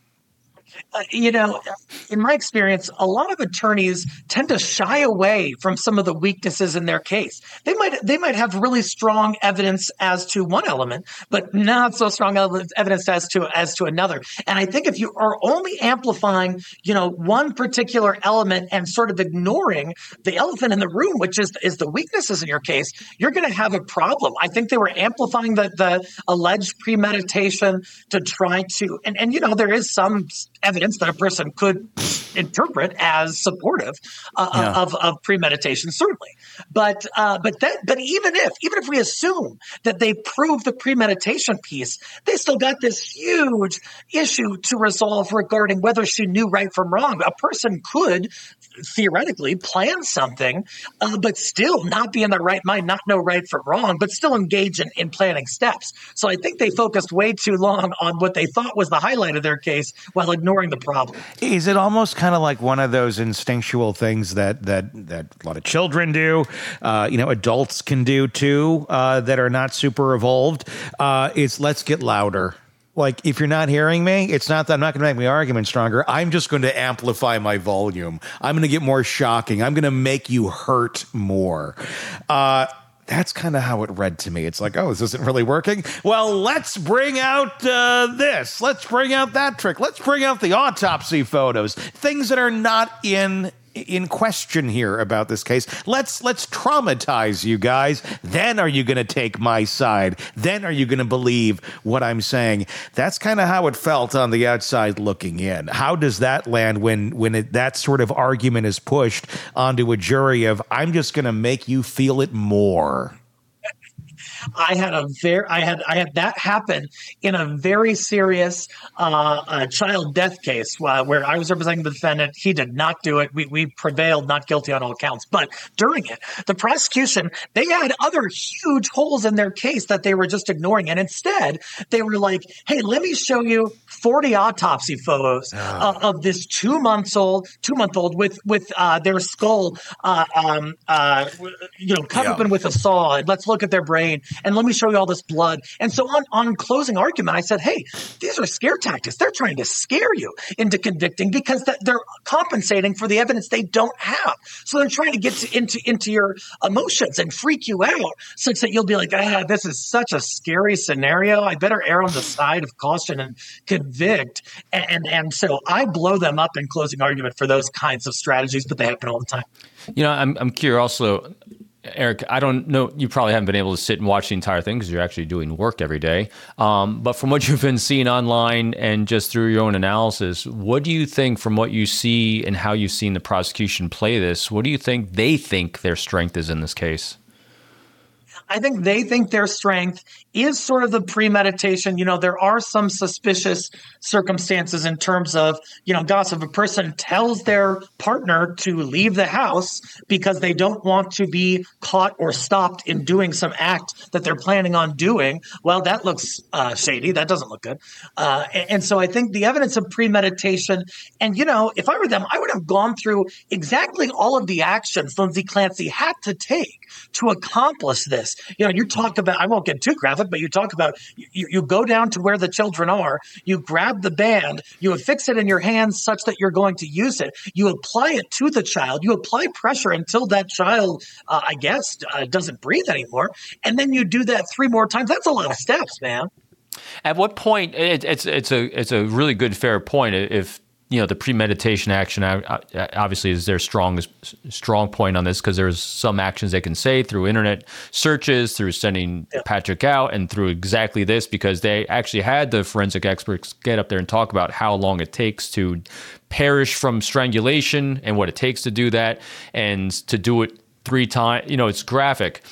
In my experience, a lot of attorneys tend to shy away from some of the weaknesses in their case. They might have really strong evidence as to one element, but not so strong evidence as to another. And I think if you are only amplifying, one particular element and sort of ignoring the elephant in the room, which is the weaknesses in your case, you're going to have a problem. I think they were amplifying the alleged premeditation to try to, and there is some evidence that a person could interpret as supportive of premeditation, certainly. But even if we assume that they prove the premeditation piece, they still got this huge issue to resolve regarding whether she knew right from wrong. A person could theoretically plan something, but still not be in the right mind, not know right from wrong, but still engage in planning steps. So I think they focused way too long on what they thought was the highlight of their case while ignoring the problem. Is it almost kind of like one of those instinctual things that a lot of children do, adults can do too, that are not super evolved? It's let's get louder. Like, if you're not hearing me, it's not that I'm not going to make my argument stronger. I'm just going to amplify my volume. I'm going to get more shocking. I'm going to make you hurt more. That's kind of how it read to me. It's like, oh, this isn't really working. Well, let's bring out this. Let's bring out that trick. Let's bring out the autopsy photos. Things that are not in question here about this case. Let's traumatize you guys. Then are you going to take my side? Then are you going to believe what I'm saying? That's kind of how it felt on the outside looking in. How does that land when that sort of argument is pushed onto a jury of, I'm just going to make you feel it more? I had that happen in a very serious child death case where I was representing the defendant. He did not do it. We prevailed, not guilty on all counts. But during it, the prosecution, they had other huge holes in their case that they were just ignoring. And instead, they were like, hey, let me show you 40 autopsy photos of this 2 month old with their skull cut open with a saw. And let's look at their brain. And let me show you all this blood. And so on closing argument, I said, hey, these are scare tactics. They're trying to scare you into convicting because they're compensating for the evidence they don't have. So they're trying to get into your emotions and freak you out such that you'll be like, this is such a scary scenario. I better err on the side of caution and convict. And so I blow them up in closing argument for those kinds of strategies, but they happen all the time. I'm curious also, Eric, I don't know, you probably haven't been able to sit and watch the entire thing because you're actually doing work every day. But from what you've been seeing online and just through your own analysis, what do you think from what you see and how you've seen the prosecution play this? What do you think they think their strength is in this case? I think they think their strength is sort of the premeditation. There are some suspicious circumstances in terms of, gosh, if a person tells their partner to leave the house because they don't want to be caught or stopped in doing some act that they're planning on doing, well, that looks shady. That doesn't look good. And so I think the evidence of premeditation, and, if I were them, I would have gone through exactly all of the actions Lindsay Clancy had to take to accomplish this. You talk about, I won't get too graphic, but you talk about, you go down to where the children are, you grab the band, you affix it in your hands such that you're going to use it, you apply it to the child, you apply pressure until that child, doesn't breathe anymore, and then you do that 3 more times. That's a lot of steps, man. At what point, it's a really good, fair point. If the premeditation action obviously is their strong point on this, because there's some actions they can say through internet searches, through sending Patrick out, and through exactly this, because they actually had the forensic experts get up there and talk about how long it takes to perish from strangulation and what it takes to do that, and to do it 3 times. It's graphic.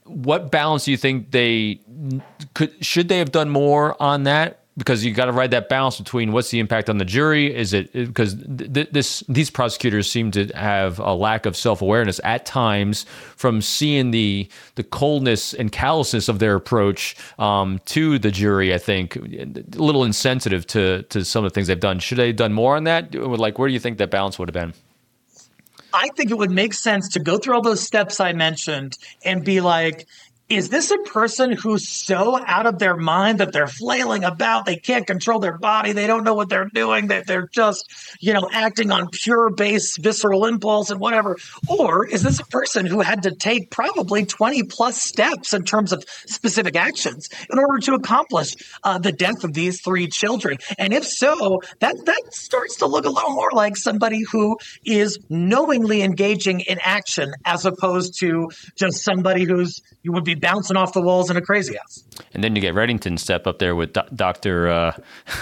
what balance do you think should they have done more on that? Because you got to ride that balance between what's the impact on the jury. Is it because these prosecutors seem to have a lack of self-awareness at times from seeing the coldness and callousness of their approach to the jury. I think a little insensitive to some of the things they've done. Should they have done more on that? Like, where do you think that balance would have been? I think it would make sense to go through all those steps I mentioned and be like, is this a person who's so out of their mind that they're flailing about, they can't control their body, they don't know what they're doing, that they're just, acting on pure base visceral impulse and whatever? Or is this a person who had to take probably 20 plus steps in terms of specific actions in order to accomplish the death of these 3 children? And if so, that starts to look a little more like somebody who is knowingly engaging in action as opposed to just somebody you would be bouncing off the walls in a crazy house. And then you get Reddington step up there with Dr.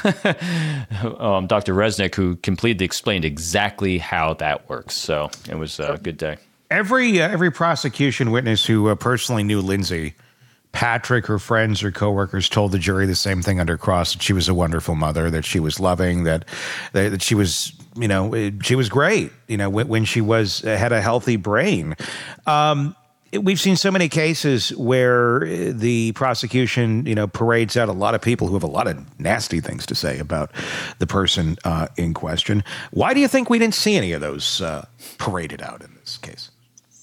Resnick, who completely explained exactly how that works. So it was a good day. Every prosecution witness who personally knew Lindsay, Patrick, her friends or coworkers, told the jury the same thing under cross: that she was a wonderful mother, that she was loving, that she was, she was great, when she had a healthy brain. We've seen so many cases where the prosecution, parades out a lot of people who have a lot of nasty things to say about the person in question. Why do you think we didn't see any of those paraded out in this case?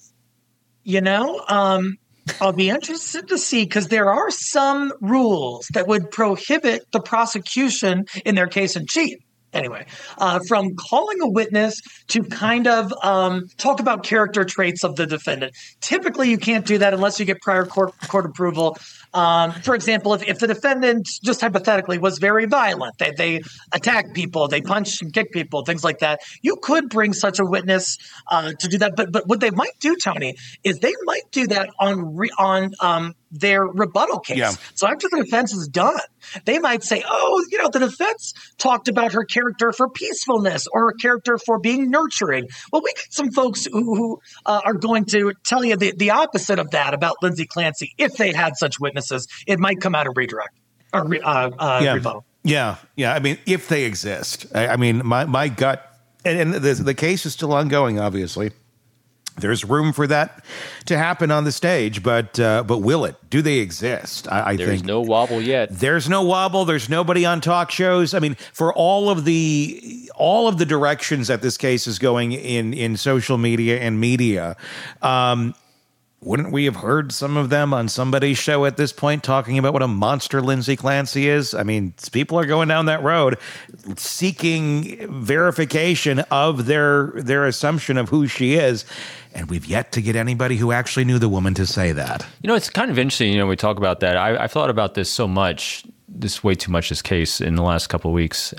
I'll be interested to see, because there are some rules that would prohibit the prosecution in their case in chief. Anyway, from calling a witness to kind of talk about character traits of the defendant. Typically, you can't do that unless you get prior court approval. For example, if the defendant, just hypothetically, was very violent, they attack people, they punch and kick people, things like that, you could bring such a witness to do that. But what they might do, Tony, is they might do that on their rebuttal case. Yeah. So after the defense is done, they might say, the defense talked about her character for peacefulness or her character for being nurturing. Well, we got some folks who are going to tell you the opposite of that about Lindsay Clancy. If they had such witnesses, it might come out of redirect or rebuttal. Yeah. I mean, if they exist. I mean, my gut, and the case is still ongoing, obviously. There's room for that to happen on the stage, but will it? Do they exist? I think there's no wobble yet. There's no wobble. There's nobody on talk shows. I mean, for all of the directions that this case is going in social media and media, wouldn't we have heard some of them on somebody's show at this point talking about what a monster Lindsay Clancy is? I mean, people are going down that road seeking verification of their assumption of who she is. And we've yet to get anybody who actually knew the woman to say that. It's kind of interesting, we talk about that. I've thought about this so much, this case in the last couple of weeks.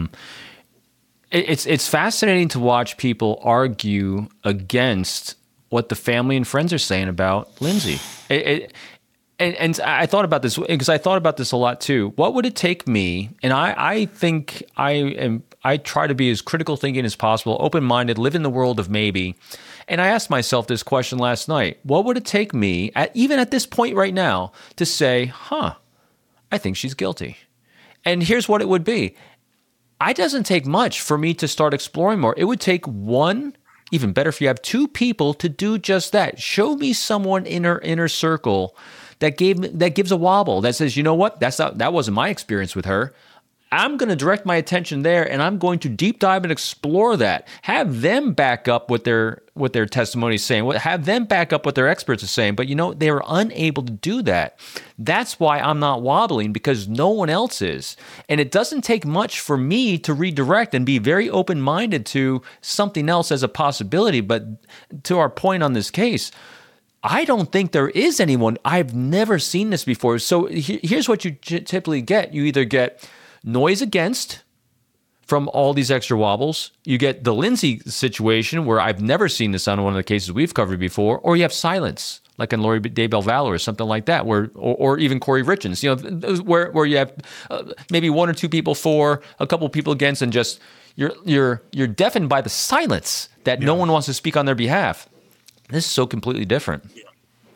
It's fascinating to watch people argue against what the family and friends are saying about Lindsay. And I thought about this because I thought about this a lot too. What would it take me? And I think I try to be as critical thinking as possible, open-minded, live in the world of maybe. And I asked myself this question last night. What would it take me, even at this point right now, to say, I think she's guilty? And here's what it would be. It doesn't take much for me to start exploring more. It would take one, even better if you have 2 people, to do just that. Show me someone in her inner circle that gives a wobble, that says, you know what, that wasn't my experience with her. I'm going to direct my attention there, and I'm going to deep dive and explore that. Have them back up what their testimony is saying. Have them back up what their experts are saying. But they were unable to do that. That's why I'm not wobbling, because no one else is. And it doesn't take much for me to redirect and be very open-minded to something else as a possibility. But to our point on this case, I don't think there is anyone. I've never seen this before. So here's what you typically get. You either get noise against from all these extra wobbles. You get the Lindsay situation where I've never seen this on one of the cases we've covered before, or you have silence, like on Lori Daybell Valor or something like that, or even Corey Richens, where you have maybe 1 or 2 people for, a couple people against, and just you're deafened by the silence that no one wants to speak on their behalf. This is so completely different.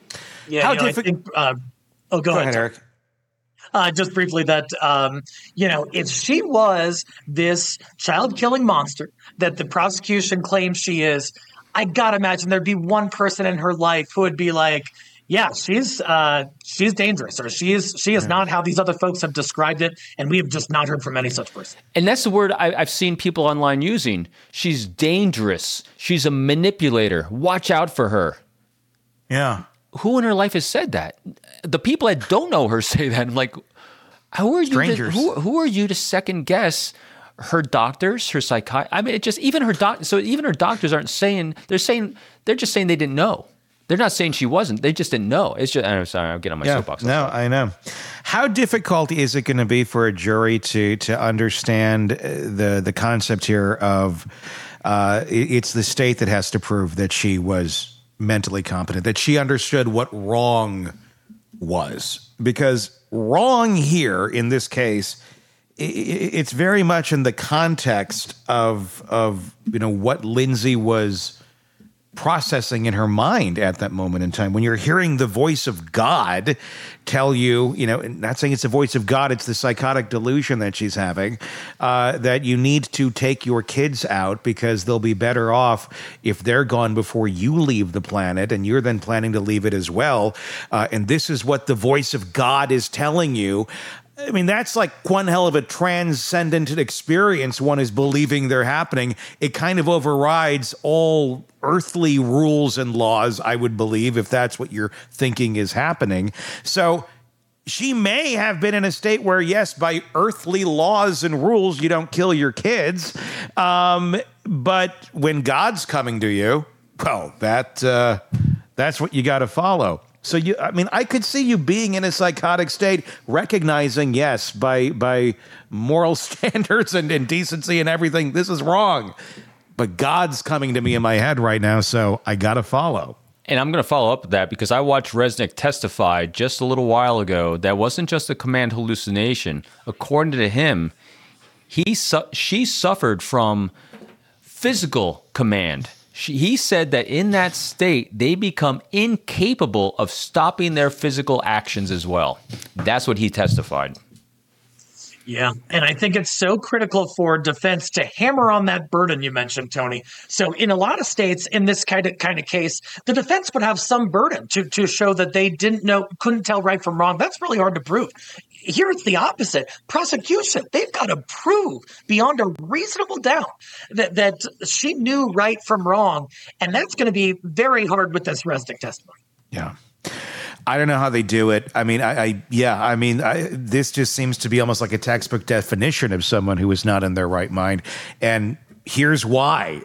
Yeah, How I think. Go ahead, Eric. Just briefly, that if she was this child-killing monster that the prosecution claims she is, I gotta imagine there'd be one person in her life who would be like, yeah, she's dangerous, or she is not how these other folks have described it, and we have just not heard from any such person. And that's the word I've seen people online using. She's dangerous. She's a manipulator. Watch out for her. Yeah. Who in her life has said that? The people that don't know her say that. I'm like, who are you? Strangers. Who are you to second guess her doctors, her psychiatrists? I mean, it just even her doc. So even her doctors aren't saying. They're just saying they didn't know. They're not saying she wasn't. They just didn't know. It's just. I'm sorry. I'm getting on my soapbox. No, I know. How difficult is it going to be for a jury to understand the concept here of it's the state that has to prove that she was mentally competent, that she understood what wrong was? Because wrong here in this case, it's very much in the context of what Lindsay was processing in her mind at that moment in time. When you're hearing the voice of God tell you, not saying it's the voice of God, it's the psychotic delusion that she's having, that you need to take your kids out because they'll be better off if they're gone before you leave the planet, and you're then planning to leave it as well. And this is what the voice of God is telling you. I mean, that's like one hell of a transcendent experience one is believing they're happening. It kind of overrides all earthly rules and laws, I would believe, if that's what you're thinking is happening. So she may have been in a state where, yes, by earthly laws and rules, you don't kill your kids. But when God's coming to you, well, that's what you got to follow. So I could see you being in a psychotic state, recognizing, yes, by moral standards and decency and everything, this is wrong. But God's coming to me in my head right now, so I got to follow. And I'm going to follow up with that because I watched Resnick testify just a little while ago. That wasn't just a command hallucination. According to him, she suffered from physical command. He said that in that state, they become incapable of stopping their physical actions as well. That's what he testified. Yeah, and I think it's so critical for defense to hammer on that burden you mentioned, Tony. So in a lot of states, in this kind of case, the defense would have some burden to show that they couldn't tell right from wrong. That's really hard to prove. Here it's the opposite. Prosecution, they've got to prove beyond a reasonable doubt that she knew right from wrong, and that's going to be very hard with this Resnick testimony. Yeah. I don't know how they do it. I mean, this just seems to be almost like a textbook definition of someone who is not in their right mind. And here's why.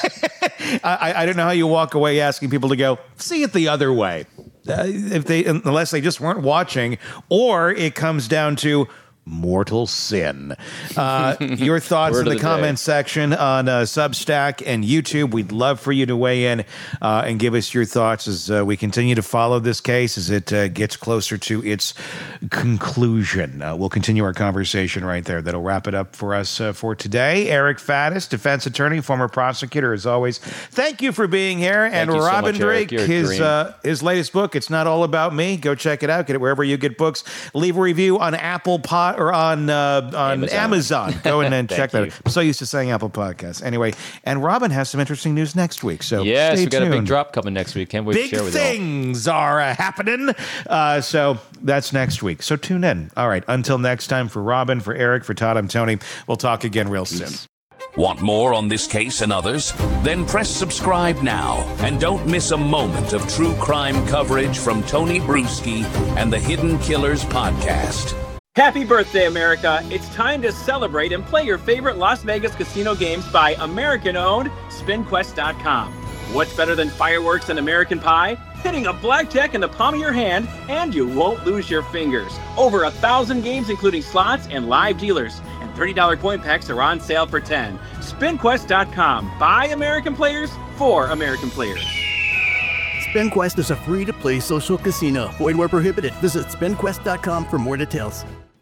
I don't know how you walk away asking people to go, see it the other way. Unless they just weren't watching, or it comes down to mortal sin. Your thoughts in the comment section on Substack and YouTube. We'd love for you to weigh in and give us your thoughts as we continue to follow this case as it gets closer to its conclusion. We'll continue our conversation right there. That'll wrap it up for us for today. Eric Faddis, defense attorney, former prosecutor, as always. Thank you for being here. Thank and you Robin so much, Drake, Eric. his latest book, It's Not All About Me. Go check it out. Get it wherever you get books. Leave a review on Apple Pod or on Amazon. Go in and check that out. I'm so used to saying Apple Podcasts. Anyway, and Robin has some interesting news next week. So yes, stay we got tuned. a big drop coming next week. Can't wait to share with you all. Big things are happening. So that's next week. So tune in. All right. Until next time, for Robin, for Eric, for Todd, I'm Tony. We'll talk again real soon. Want more on this case and others? Then press subscribe now and don't miss a moment of true crime coverage from Tony Bruschi and the Hidden Killers podcast. Happy birthday, America. It's time to celebrate and play your favorite Las Vegas casino games by American-owned SpinQuest.com. What's better than fireworks and American Pie? Hitting a blackjack in the palm of your hand, and you won't lose your fingers. Over 1,000 games, including slots and live dealers. And $30 coin packs are on sale for 10. SpinQuest.com. By American players, for American players. SpinQuest is a free-to-play social casino. Void where prohibited. Visit SpinQuest.com for more details.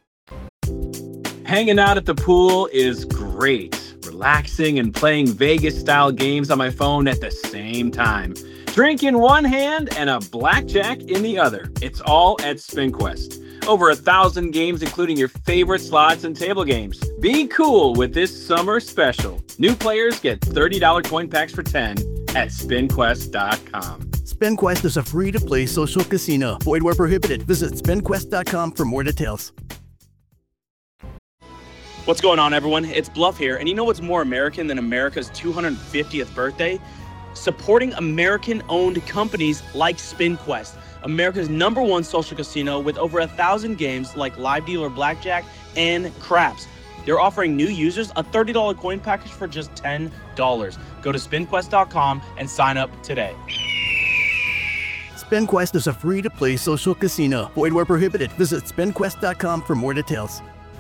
Hanging out at the pool is great. Relaxing and playing Vegas-style games on my phone at the same time. Drink in one hand and a blackjack in the other. It's all at SpinQuest. Over 1,000 games, including your favorite slots and table games. Be cool with this summer special. New players get $30 coin packs for 10 at SpinQuest.com. SpinQuest is a free-to-play social casino. Void where prohibited. Visit SpinQuest.com for more details. What's going on, everyone? It's Bluff here, and you know what's more American than America's 250th birthday? Supporting American-owned companies like SpinQuest, America's #1 social casino with over 1,000 games like live dealer blackjack and craps. They're offering new users a $30 coin package for just $10. Go to SpinQuest.com and sign up today. SpinQuest is a free-to-play social casino. Void where prohibited. Visit SpinQuest.com for more details.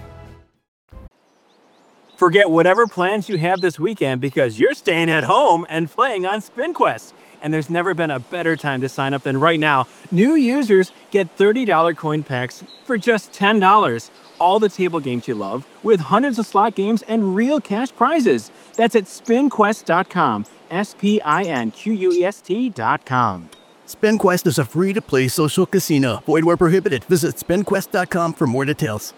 Forget whatever plans you have this weekend because you're staying at home and playing on SpinQuest. And there's never been a better time to sign up than right now. New users get $30 coin packs for just $10. All the table games you love, with hundreds of slot games and real cash prizes. That's at SpinQuest.com. SpinQuest.com. SpinQuest is a free-to-play social casino. Void where prohibited. Visit SpinQuest.com for more details.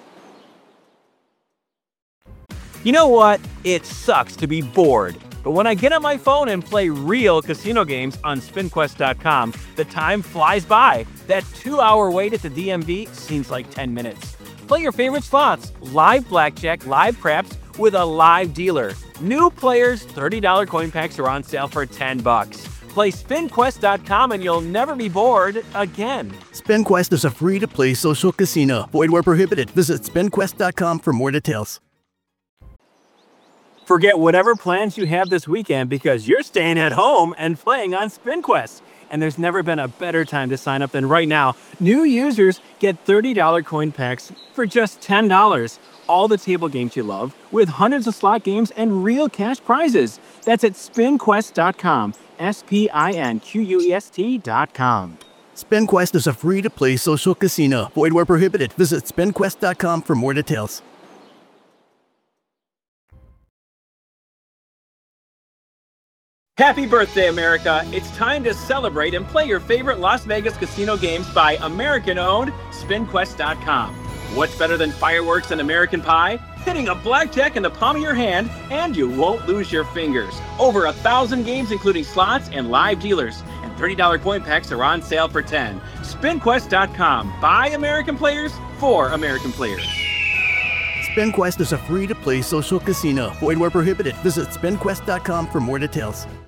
You know what? It sucks to be bored. But when I get on my phone and play real casino games on SpinQuest.com, the time flies by. That 2-hour wait at the DMV seems like 10 minutes. Play your favorite slots, live blackjack, live craps, with a live dealer. New players, $30 coin packs are on sale for $10. Play SpinQuest.com and you'll never be bored again. SpinQuest is a free-to-play social casino. Void where prohibited. Visit SpinQuest.com for more details. Forget whatever plans you have this weekend because you're staying at home and playing on SpinQuest. And there's never been a better time to sign up than right now. New users get $30 coin packs for just $10. All the table games you love, with hundreds of slot games and real cash prizes. That's at SpinQuest.com. SpinQuest.com. SpinQuest is a free-to-play social casino. Void where prohibited. Visit SpinQuest.com for more details. Happy birthday, America! It's time to celebrate and play your favorite Las Vegas casino games by American-owned SpinQuest.com. What's better than fireworks and American Pie? Hitting a blackjack in the palm of your hand, and you won't lose your fingers. Over 1,000 games, including slots and live dealers. And $30 coin packs are on sale for $10. SpinQuest.com. By American players, for American players. SpinQuest is a free-to-play social casino. Void where prohibited. Visit SpinQuest.com for more details.